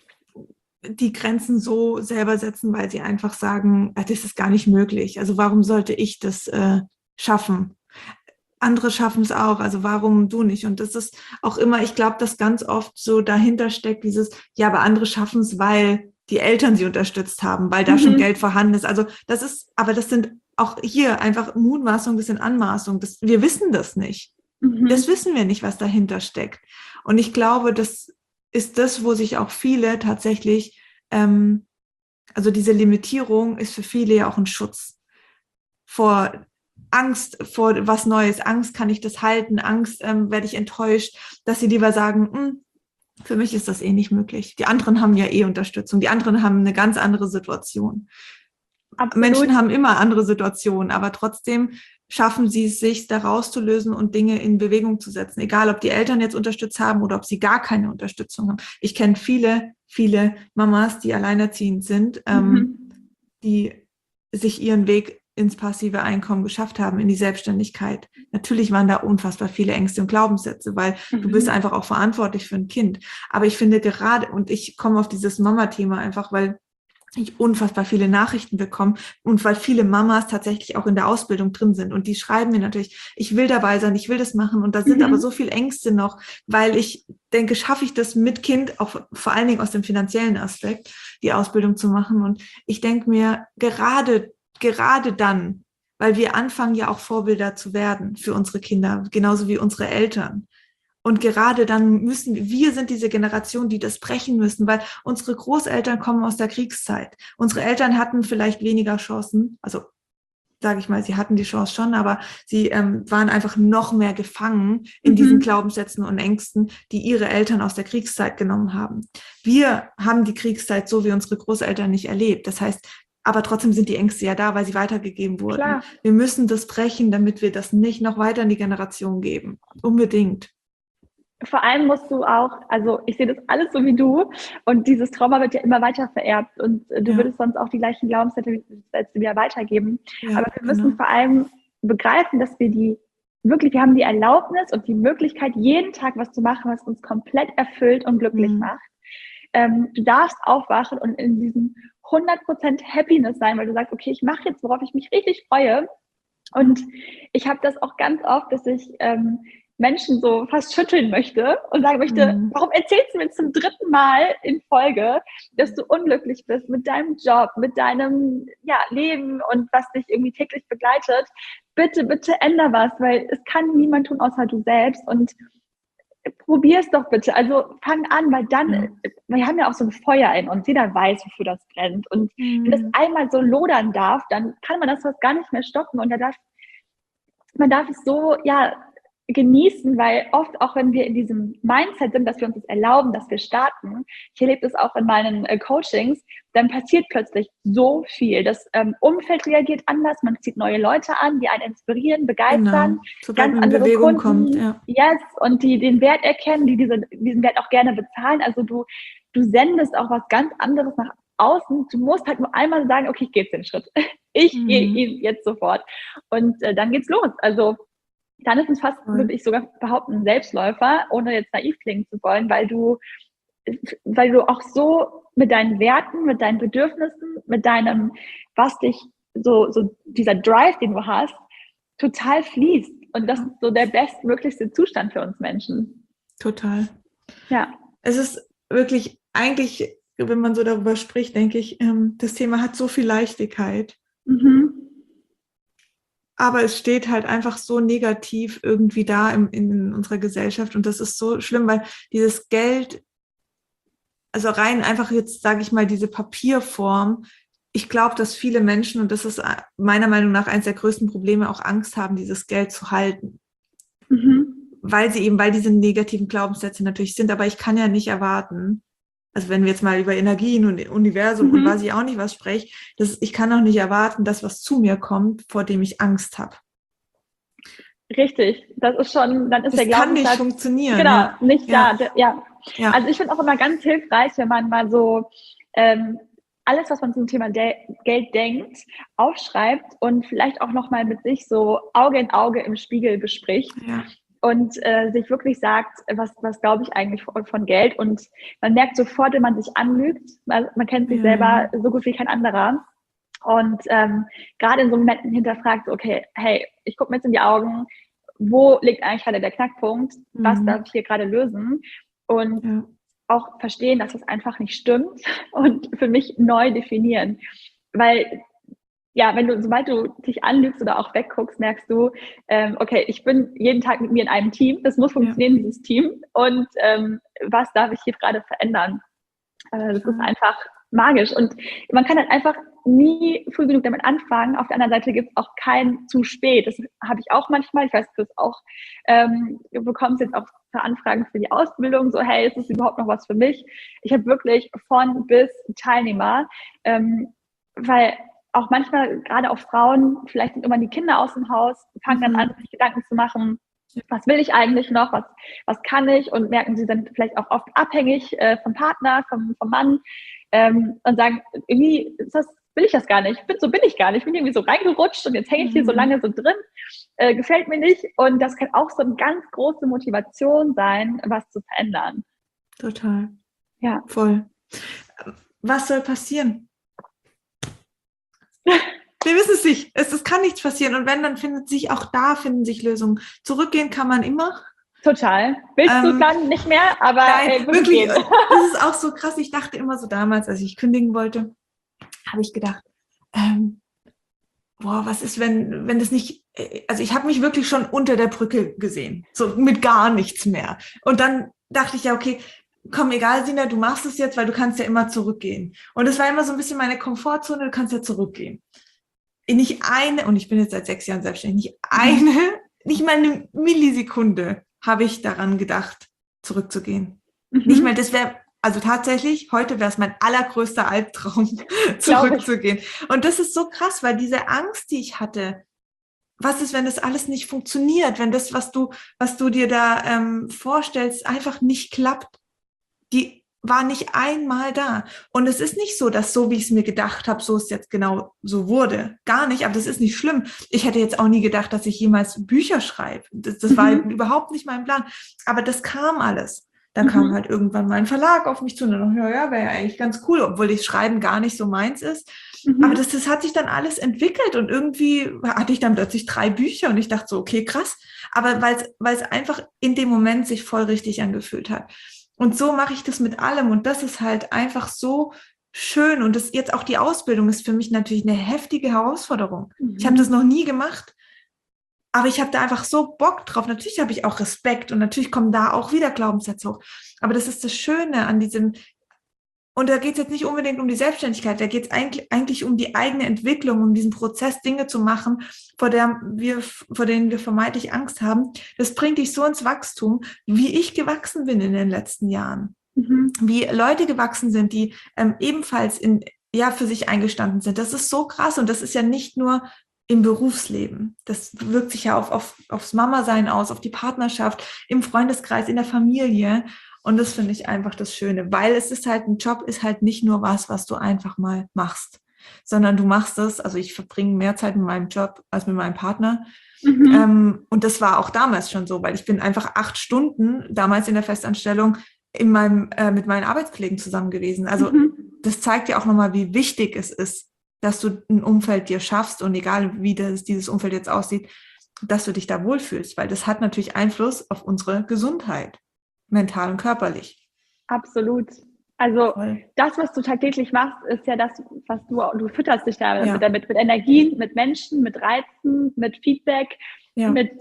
die Grenzen so selber setzen, weil sie einfach sagen, das ist gar nicht möglich. Also warum sollte ich das schaffen? Andere schaffen es auch, also warum du nicht? Und das ist auch immer, ich glaube, dass ganz oft so dahinter steckt dieses, ja, aber andere schaffen es, weil die Eltern sie unterstützt haben, weil da schon Geld vorhanden ist. Also das sind auch hier einfach Mutmaßungen, das sind Anmaßungen. Wir wissen das nicht. Das wissen wir nicht, was dahinter steckt. Und ich glaube, das ist das, wo sich auch viele tatsächlich, also diese Limitierung ist für viele ja auch ein Schutz vor Angst vor was Neues. Angst, kann ich das halten? Angst, werde ich enttäuscht, dass sie lieber sagen, für mich ist das eh nicht möglich. Die anderen haben ja eh Unterstützung. Die anderen haben eine ganz andere Situation. Absolut. Menschen haben immer andere Situationen, aber trotzdem schaffen sie es, sich da rauszulösen und Dinge in Bewegung zu setzen. Egal, ob die Eltern jetzt unterstützt haben oder ob sie gar keine Unterstützung haben. Ich kenne viele, viele Mamas, die alleinerziehend sind, die sich ihren Weg ins passive Einkommen geschafft haben, in die Selbstständigkeit. Natürlich waren da unfassbar viele Ängste und Glaubenssätze, weil du bist einfach auch verantwortlich für ein Kind. Aber ich finde gerade, und ich komme auf dieses Mama-Thema einfach, weil ich unfassbar viele Nachrichten bekomme und weil viele Mamas tatsächlich auch in der Ausbildung drin sind und die schreiben mir natürlich, ich will dabei sein, ich will das machen und da sind aber so viele Ängste noch, weil ich denke, schaffe ich das mit Kind, auch vor allen Dingen aus dem finanziellen Aspekt, die Ausbildung zu machen und ich denke mir, gerade dann, weil wir anfangen ja auch Vorbilder zu werden für unsere Kinder, genauso wie unsere Eltern. Und gerade dann wir sind diese Generation, die das brechen müssen, weil unsere Großeltern kommen aus der Kriegszeit. Unsere Eltern hatten vielleicht weniger Chancen, also sage ich mal, sie hatten die Chance schon, aber sie waren einfach noch mehr gefangen in diesen Glaubenssätzen und Ängsten, die ihre Eltern aus der Kriegszeit genommen haben. Wir haben die Kriegszeit so wie unsere Großeltern nicht erlebt. Das heißt, aber trotzdem sind die Ängste ja da, weil sie weitergegeben wurden. Klar. Wir müssen das brechen, damit wir das nicht noch weiter in die Generation geben. Unbedingt. Vor allem musst du auch, also ich sehe das alles so wie du und dieses Trauma wird ja immer weiter vererbt und du würdest sonst auch die gleichen Glaubenssätze wieder weitergeben. Ja, aber wir müssen vor allem begreifen, dass wir haben die Erlaubnis und die Möglichkeit, jeden Tag was zu machen, was uns komplett erfüllt und glücklich macht. Du darfst aufwachen und in diesem 100% Happiness sein, weil du sagst, okay, ich mache jetzt, worauf ich mich richtig freue. Und ich habe das auch ganz oft, dass ich Menschen so fast schütteln möchte und sagen möchte, warum erzählst du mir zum 3. Mal in Folge, dass du unglücklich bist mit deinem Job, mit deinem Leben und was dich irgendwie täglich begleitet. Bitte, bitte änder was, weil es kann niemand tun, außer du selbst und probier's doch bitte. Also fang an, weil dann, wir haben ja auch so ein Feuer in uns, jeder weiß, wofür das brennt und wenn das einmal so lodern darf, dann kann man das gar nicht mehr stoppen und man darf es so, genießen, weil oft auch, wenn wir in diesem Mindset sind, dass wir uns das erlauben, dass wir starten, ich erlebe das auch in meinen Coachings, dann passiert plötzlich so viel. Das Umfeld reagiert anders, man zieht neue Leute an, die einen inspirieren, begeistern, ganz andere Bewegung Kunden, kommt, yes, und die den Wert erkennen, die diesen Wert auch gerne bezahlen. Also du sendest auch was ganz anderes nach außen. Du musst halt nur einmal sagen, okay, ich gehe jetzt den Schritt. Ich gehe ihn jetzt sofort. Und dann geht's los. Also dann ist es fast, würde ich sogar behaupten, ein Selbstläufer, ohne jetzt naiv klingen zu wollen, weil du auch so mit deinen Werten, mit deinen Bedürfnissen, mit deinem, was dich so dieser Drive, den du hast, total fließt. Und das ist so der bestmöglichste Zustand für uns Menschen. Total. Ja. Es ist wirklich, eigentlich, wenn man so darüber spricht, denke ich, das Thema hat so viel Leichtigkeit. Aber es steht halt einfach so negativ irgendwie da in unserer Gesellschaft und das ist so schlimm, weil dieses Geld, also rein einfach jetzt, sage ich mal, diese Papierform, ich glaube, dass viele Menschen, und das ist meiner Meinung nach eines der größten Probleme, auch Angst haben, dieses Geld zu halten. Weil diese negativen Glaubenssätze natürlich sind, aber ich kann ja nicht erwarten, also wenn wir jetzt mal über Energien und Universum und weiß ich auch nicht was spreche, ich kann auch nicht erwarten, dass was zu mir kommt, vor dem ich Angst habe. Richtig, das ist schon, dann ist der Glaubenssatz... Das kann nicht funktionieren. Genau, nicht da, ja. Also ich finde auch immer ganz hilfreich, wenn man mal so alles, was man zum Thema Geld denkt, aufschreibt und vielleicht auch nochmal mit sich so Auge in Auge im Spiegel bespricht. Ja. Und sich wirklich sagt, was glaube ich eigentlich von Geld. Und man merkt sofort, wenn man sich anlügt, man kennt sich selber so gut wie kein anderer. Und gerade in so Momenten hinterfragt, okay, hey, ich gucke mir jetzt in die Augen, wo liegt eigentlich gerade der Knackpunkt, was darf ich hier gerade lösen? Und auch verstehen, dass das einfach nicht stimmt und für mich neu definieren. Weil sobald du dich anlügst oder auch wegguckst, merkst du, okay, ich bin jeden Tag mit mir in einem Team, das muss funktionieren, dieses Team, und was darf ich hier gerade verändern? Das ist einfach magisch und man kann halt einfach nie früh genug damit anfangen. Auf der anderen Seite gibt es auch kein zu spät. Das habe ich auch manchmal, ich weiß, du das auch, du bekommst jetzt auch für Anfragen für die Ausbildung, so hey, ist das überhaupt noch was für mich? Ich habe wirklich von bis Teilnehmer, weil auch manchmal, gerade auch Frauen, vielleicht sind irgendwann die Kinder aus dem Haus, fangen dann an, sich Gedanken zu machen, was will ich eigentlich noch, was kann ich, und merken, sie sind vielleicht auch oft abhängig vom Partner, vom Mann, und sagen, irgendwie will ich das gar nicht. So bin ich gar nicht. Ich bin irgendwie so reingerutscht und jetzt hänge ich hier so lange so drin. Gefällt mir nicht. Und das kann auch so eine ganz große Motivation sein, was zu verändern. Total. Ja. Voll. Was soll passieren? Wir wissen es nicht. Es kann nichts passieren. Und wenn, dann finden sich Lösungen. Zurückgehen kann man immer. Total. Willst du dann nicht mehr, aber nein, wirklich. Das ist auch so krass. Ich dachte immer so damals, als ich kündigen wollte, habe ich gedacht, was ist, wenn das nicht, also ich habe mich wirklich schon unter der Brücke gesehen, so mit gar nichts mehr. Und dann dachte ich ja, okay, komm, egal, Sina, du machst es jetzt, weil du kannst ja immer zurückgehen. Und das war immer so ein bisschen meine Komfortzone, du kannst ja zurückgehen. Nicht eine, und ich bin jetzt seit 6 Jahren selbstständig, nicht mal eine Millisekunde habe ich daran gedacht, zurückzugehen. Nicht mal, das wäre, also tatsächlich, heute wäre es mein allergrößter Albtraum, zurückzugehen. Und das ist so krass, weil diese Angst, die ich hatte, was ist, wenn das alles nicht funktioniert, wenn das, was du dir da vorstellst, einfach nicht klappt, die war nicht einmal da. Und es ist nicht so, dass so, wie ich es mir gedacht habe, so es jetzt genau so wurde. Gar nicht, aber das ist nicht schlimm. Ich hätte jetzt auch nie gedacht, dass ich jemals Bücher schreibe. Das war überhaupt nicht mein Plan. Aber das kam alles. Dann kam halt irgendwann mal ein Verlag auf mich zu und dann, ja, wäre ja eigentlich ganz cool, obwohl das Schreiben gar nicht so meins ist. Aber das hat sich dann alles entwickelt und irgendwie hatte ich dann plötzlich 3 Bücher und ich dachte so, okay, krass. Aber weil es einfach in dem Moment sich voll richtig angefühlt hat. Und so mache ich das mit allem und das ist halt einfach so schön und das jetzt auch die Ausbildung ist für mich natürlich eine heftige Herausforderung. Ich habe das noch nie gemacht, aber ich habe da einfach so Bock drauf. Natürlich habe ich auch Respekt und natürlich kommen da auch wieder Glaubenssätze hoch. Aber das ist das Schöne an diesem, und da geht es jetzt nicht unbedingt um die Selbstständigkeit, da geht es eigentlich um die eigene Entwicklung, um diesen Prozess, Dinge zu machen, vor denen wir vermeintlich Angst haben. Das bringt dich so ins Wachstum, wie ich gewachsen bin in den letzten Jahren. Wie Leute gewachsen sind, die ebenfalls für sich eingestanden sind. Das ist so krass und das ist ja nicht nur im Berufsleben. Das wirkt sich ja aufs Mama-Sein aus, auf die Partnerschaft, im Freundeskreis, in der Familie. Und das finde ich einfach das Schöne, weil es ist halt, ein Job ist halt nicht nur was du einfach mal machst, sondern du machst es, also ich verbringe mehr Zeit mit meinem Job als mit meinem Partner. Und das war auch damals schon so, weil ich bin einfach 8 Stunden damals in der Festanstellung mit meinen Arbeitskollegen zusammen gewesen. Also das zeigt ja auch nochmal, wie wichtig es ist, dass du ein Umfeld dir schaffst und egal wie dieses Umfeld jetzt aussieht, dass du dich da wohlfühlst, weil das hat natürlich Einfluss auf unsere Gesundheit. Mental und körperlich. Absolut. Also das, was du tagtäglich machst, ist ja das, was du fütterst dich damit mit Energien, mit Menschen, mit Reizen, mit Feedback, mit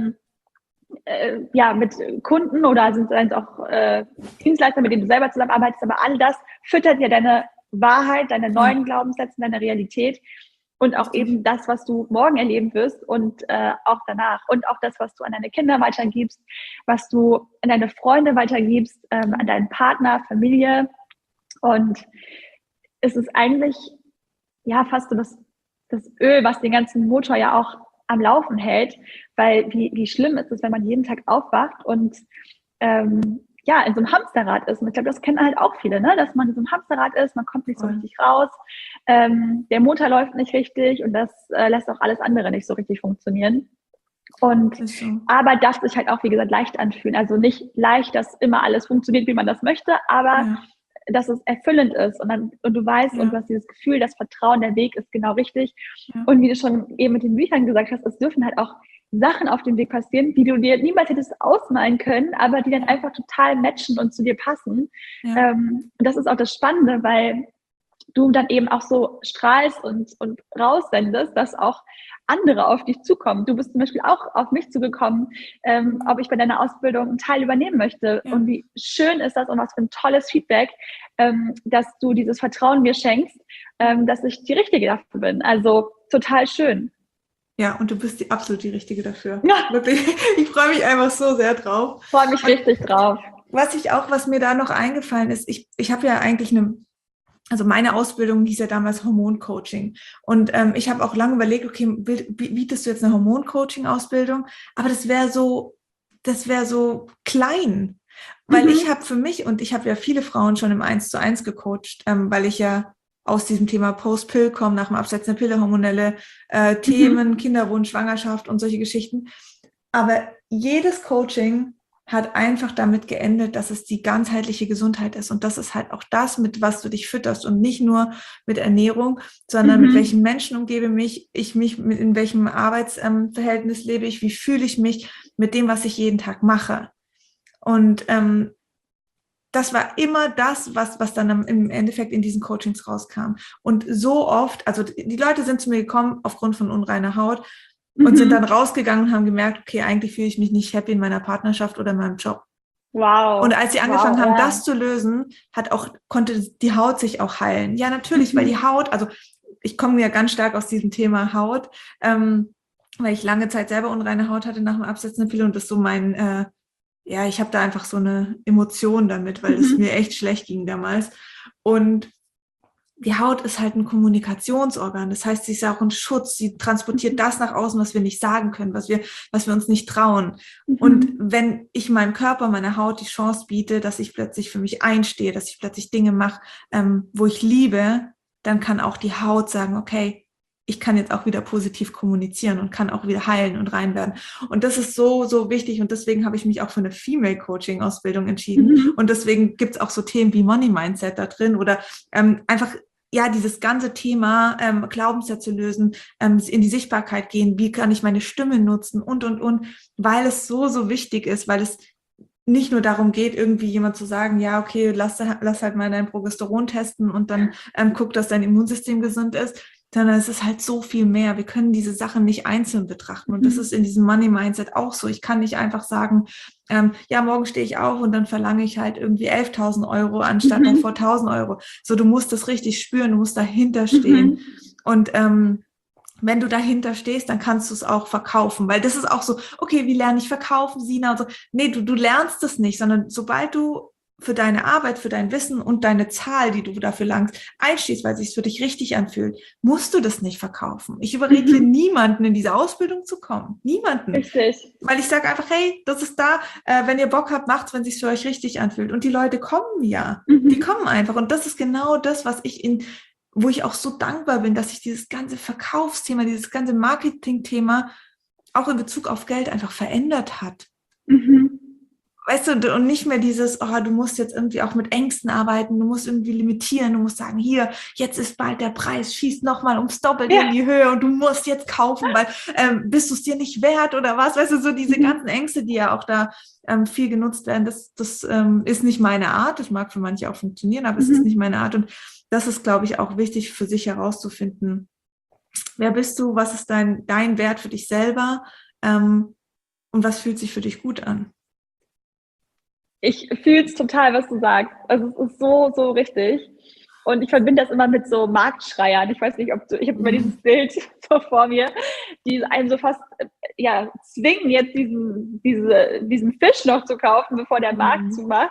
Kunden oder sind es auch Dienstleister, mit denen du selber zusammenarbeitest, aber all das füttert ja deine Wahrheit, deine neuen Glaubenssätze, deine Realität. Und auch eben das, was du morgen erleben wirst und auch danach. Und auch das, was du an deine Kinder weitergibst, was du an deine Freunde weitergibst, an deinen Partner, Familie. Und es ist eigentlich fast so das Öl, was den ganzen Motor ja auch am Laufen hält. Weil wie schlimm ist es, wenn man jeden Tag aufwacht und in so einem Hamsterrad ist. Und ich glaube, das kennen halt auch viele, ne? Dass man in so einem Hamsterrad ist, man kommt nicht so richtig raus, der Motor läuft nicht richtig und das lässt auch alles andere nicht so richtig funktionieren. Aber darf sich halt auch, wie gesagt, leicht anfühlen. Also nicht leicht, dass immer alles funktioniert, wie man das möchte, aber dass es erfüllend ist und du weißt und du hast dieses Gefühl, das Vertrauen, der Weg ist genau richtig. Und wie du schon eben mit den Büchern gesagt hast, es dürfen halt auch Sachen auf dem Weg passieren, die du dir niemals hättest ausmalen können, aber die dann einfach total matchen und zu dir passen. Und das ist auch das Spannende, weil du dann eben auch so strahlst und raussendest, dass auch andere auf dich zukommen. Du bist zum Beispiel auch auf mich zugekommen, ob ich bei deiner Ausbildung einen Teil übernehmen möchte. Und wie schön ist das und was für ein tolles Feedback, dass du dieses Vertrauen mir schenkst, dass ich die Richtige dafür bin. Also total schön. Ja, und du bist absolut die Richtige dafür. Ja. Wirklich. Ich freue mich einfach so sehr drauf. Freue mich richtig drauf. Was mir da noch eingefallen ist, ich habe ja eigentlich meine Ausbildung hieß ja damals Hormoncoaching. Und ich habe auch lange überlegt, okay, bietest du jetzt eine Hormoncoaching-Ausbildung? Aber das wäre so klein. Weil ich habe für mich, und ich habe ja viele Frauen schon im 1:1 gecoacht, weil ich ja aus diesem Thema Post-Pill kommen, nach dem Absetzen der Pille, hormonelle Themen, Kinderwunsch, Schwangerschaft und solche Geschichten. Aber jedes Coaching hat einfach damit geendet, dass es die ganzheitliche Gesundheit ist. Und das ist halt auch das, mit was du dich fütterst und nicht nur mit Ernährung, sondern mit welchen Menschen umgebe ich mich, in welchem Arbeitsverhältnis lebe ich, wie fühle ich mich mit dem, was ich jeden Tag mache. Und das war immer das, was dann im Endeffekt in diesen Coachings rauskam. Und so oft, also die Leute sind zu mir gekommen aufgrund von unreiner Haut, und sind dann rausgegangen und haben gemerkt, okay, eigentlich fühle ich mich nicht happy in meiner Partnerschaft oder in meinem Job. Wow. Und als sie angefangen haben, das zu lösen, konnte die Haut sich auch heilen. Ja, natürlich, weil die Haut, also ich komme ja ganz stark aus diesem Thema Haut, weil ich lange Zeit selber unreine Haut hatte nach dem Absetzen der Pille und das so ich habe da einfach so eine Emotion damit, weil es mir echt schlecht ging damals. Und die Haut ist halt ein Kommunikationsorgan. Das heißt, sie ist auch ein Schutz. Sie transportiert das nach außen, was wir nicht sagen können, was wir uns nicht trauen. Und wenn ich meinem Körper, meiner Haut die Chance biete, dass ich plötzlich für mich einstehe, dass ich plötzlich Dinge mache, wo ich liebe, dann kann auch die Haut sagen, okay, ich kann jetzt auch wieder positiv kommunizieren und kann auch wieder heilen und rein werden. Und das ist so, so wichtig. Und deswegen habe ich mich auch für eine Female-Coaching-Ausbildung entschieden. Und deswegen gibt es auch so Themen wie Money-Mindset da drin oder einfach dieses ganze Thema Glaubenssätze lösen, in die Sichtbarkeit gehen, wie kann ich meine Stimme nutzen und, weil es so, so wichtig ist, weil es nicht nur darum geht, irgendwie jemand zu sagen, ja, okay, lass halt mal dein Progesteron testen und dann guck, dass dein Immunsystem gesund ist, sondern es ist halt so viel mehr. Wir können diese Sachen nicht einzeln betrachten. Und das ist in diesem Money-Mindset auch so. Ich kann nicht einfach sagen, morgen stehe ich auf und dann verlange ich halt irgendwie 11.000 Euro anstatt noch vor 1.000 Euro. So, du musst das richtig spüren, du musst dahinter stehen. Und wenn du dahinter stehst, dann kannst du es auch verkaufen. Weil das ist auch so, okay, wie lerne ich verkaufen, Sina? Und so. Nee, du lernst es nicht, sondern sobald du für deine Arbeit, für dein Wissen und deine Zahl, die du dafür langst, einstehst, weil es sich für dich richtig anfühlt, musst du das nicht verkaufen. Ich überrede niemanden, in diese Ausbildung zu kommen. Niemanden. Richtig. Weil ich sage einfach, hey, das ist da, wenn ihr Bock habt, macht's, wenn es sich für euch richtig anfühlt. Und die Leute kommen ja. Die kommen einfach. Und das ist genau das, wo ich auch so dankbar bin, dass sich dieses ganze Verkaufsthema, dieses ganze Marketingthema auch in Bezug auf Geld einfach verändert hat. Weißt du, und nicht mehr dieses, du musst jetzt irgendwie auch mit Ängsten arbeiten, du musst irgendwie limitieren, du musst sagen, hier, jetzt ist bald der Preis, schießt nochmal ums Doppelte in die Höhe und du musst jetzt kaufen, weil bist du es dir nicht wert oder was? Weißt du, so diese ganzen Ängste, die ja auch da viel genutzt werden, das ist nicht meine Art, das mag für manche auch funktionieren, aber es ist nicht meine Art und das ist, glaube ich, auch wichtig für sich herauszufinden. Wer bist du? Was ist dein Wert für dich selber? Und was fühlt sich für dich gut an? Ich fühle es total, was du sagst. Also es ist so, so richtig. Und ich verbinde das immer mit so Marktschreiern. Ich weiß nicht, ich habe immer dieses Bild so vor mir, die einen so fast zwingen, jetzt diesen Fisch noch zu kaufen, bevor der Markt zumacht.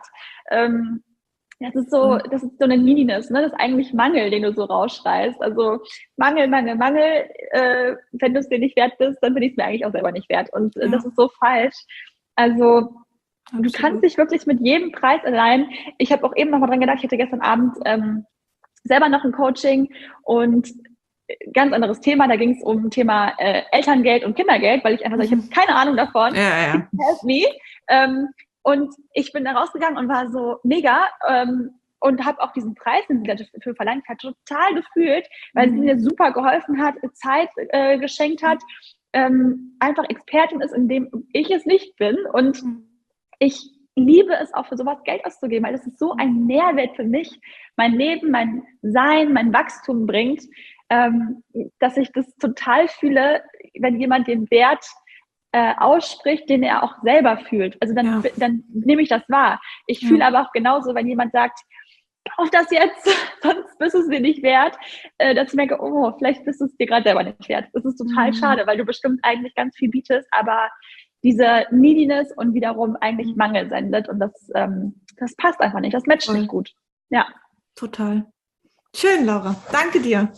Das ist so eine Neediness, ne? Das ist eigentlich Mangel, den du so rausschreist. Also Mangel, Mangel, Mangel. Wenn du es dir nicht wert bist, dann bin ich es mir eigentlich auch selber nicht wert. Und das ist so falsch. Also du kannst dich wirklich mit jedem Preis allein. Ich habe auch eben noch mal dran gedacht, ich hatte gestern Abend selber noch ein Coaching und ganz anderes Thema. Da ging es um Thema Elterngeld und Kindergeld, weil ich einfach sage, ich habe keine Ahnung davon. Help me. Und ich bin da rausgegangen und war so mega und habe auch diesen Preis, den sie dafür verlangt hat, total gefühlt, weil sie mir super geholfen hat, Zeit geschenkt hat, einfach Expertin ist, in dem ich es nicht bin. Und ich liebe es auch für sowas Geld auszugeben, weil das ist so ein Mehrwert für mich, mein Leben, mein Sein, mein Wachstum bringt, dass ich das total fühle, wenn jemand den Wert ausspricht, den er auch selber fühlt. Also dann nehme ich das wahr. Ich fühle aber auch genauso, wenn jemand sagt, kauf das jetzt, sonst bist du es dir nicht wert, dass ich merke, oh, vielleicht bist du es dir gerade selber nicht wert. Das ist total schade, weil du bestimmt eigentlich ganz viel bietest, aber diese Neediness und wiederum eigentlich Mangel sendet und das passt einfach nicht, das matcht nicht gut. Ja. Total. Schön, Laura. Danke dir.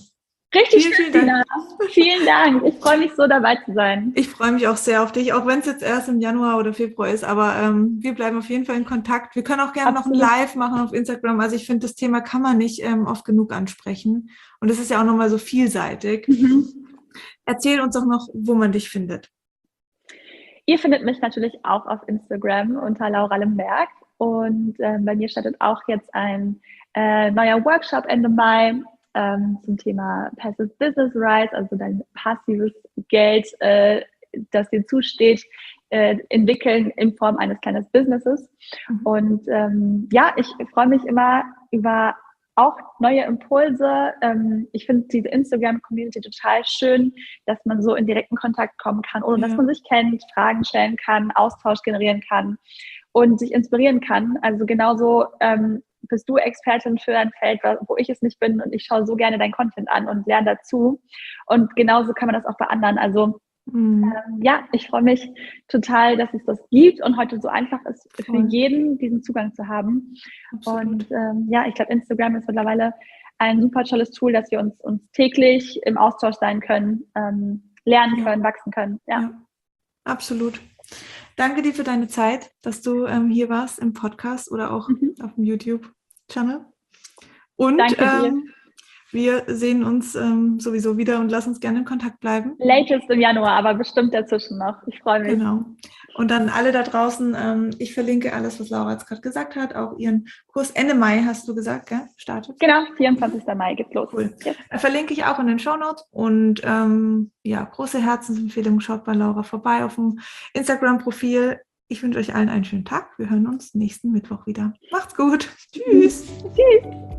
Richtig Vielen, schön, vielen Tina. Dank. Vielen Dank. Ich freue mich so, dabei zu sein. Ich freue mich auch sehr auf dich, auch wenn es jetzt erst im Januar oder Februar ist, aber wir bleiben auf jeden Fall in Kontakt. Wir können auch gerne noch ein Absolut. Live machen auf Instagram. Also ich finde, das Thema kann man nicht oft genug ansprechen. Und es ist ja auch nochmal so vielseitig. Erzähl uns doch noch, wo man dich findet. Ihr findet mich natürlich auch auf Instagram unter Laura Lemberg. Und bei mir startet auch jetzt ein neuer Workshop Ende Mai zum Thema Passive Business Rise, also dein passives Geld, das dir zusteht, entwickeln in Form eines kleinen Businesses. Und ja, ich freue mich immer über auch neue Impulse. Ich finde diese Instagram-Community total schön, dass man so in direkten Kontakt kommen kann, ohne dass man sich kennt, Fragen stellen kann, Austausch generieren kann und sich inspirieren kann. Also genauso bist du Expertin für ein Feld, wo ich es nicht bin, und ich schaue so gerne dein Content an und lerne dazu. Und genauso kann man das auch bei anderen. Also ja, ich freue mich total, dass es das gibt und heute so einfach ist, für jeden diesen Zugang zu haben. Absolut. Und ja, ich glaube, Instagram ist mittlerweile ein super tolles Tool, dass wir uns täglich im Austausch sein können, lernen können, wachsen können. Ja. Absolut. Danke dir für deine Zeit, dass du hier warst im Podcast oder auch auf dem YouTube-Channel. Und danke dir. Wir sehen uns sowieso wieder und lass uns gerne in Kontakt bleiben. Latest im Januar, aber bestimmt dazwischen noch. Ich freue mich. Genau. Und dann alle da draußen, ich verlinke alles, was Laura jetzt gerade gesagt hat, auch ihren Kurs Ende Mai, hast du gesagt, gell? Startet. Genau, 24. Mai geht's los. Cool. Yes. Verlinke ich auch in den Shownotes. Und ja, große Herzensempfehlung, schaut bei Laura vorbei auf dem Instagram-Profil. Ich wünsche euch allen einen schönen Tag. Wir hören uns nächsten Mittwoch wieder. Macht's gut. Tschüss. Tschüss.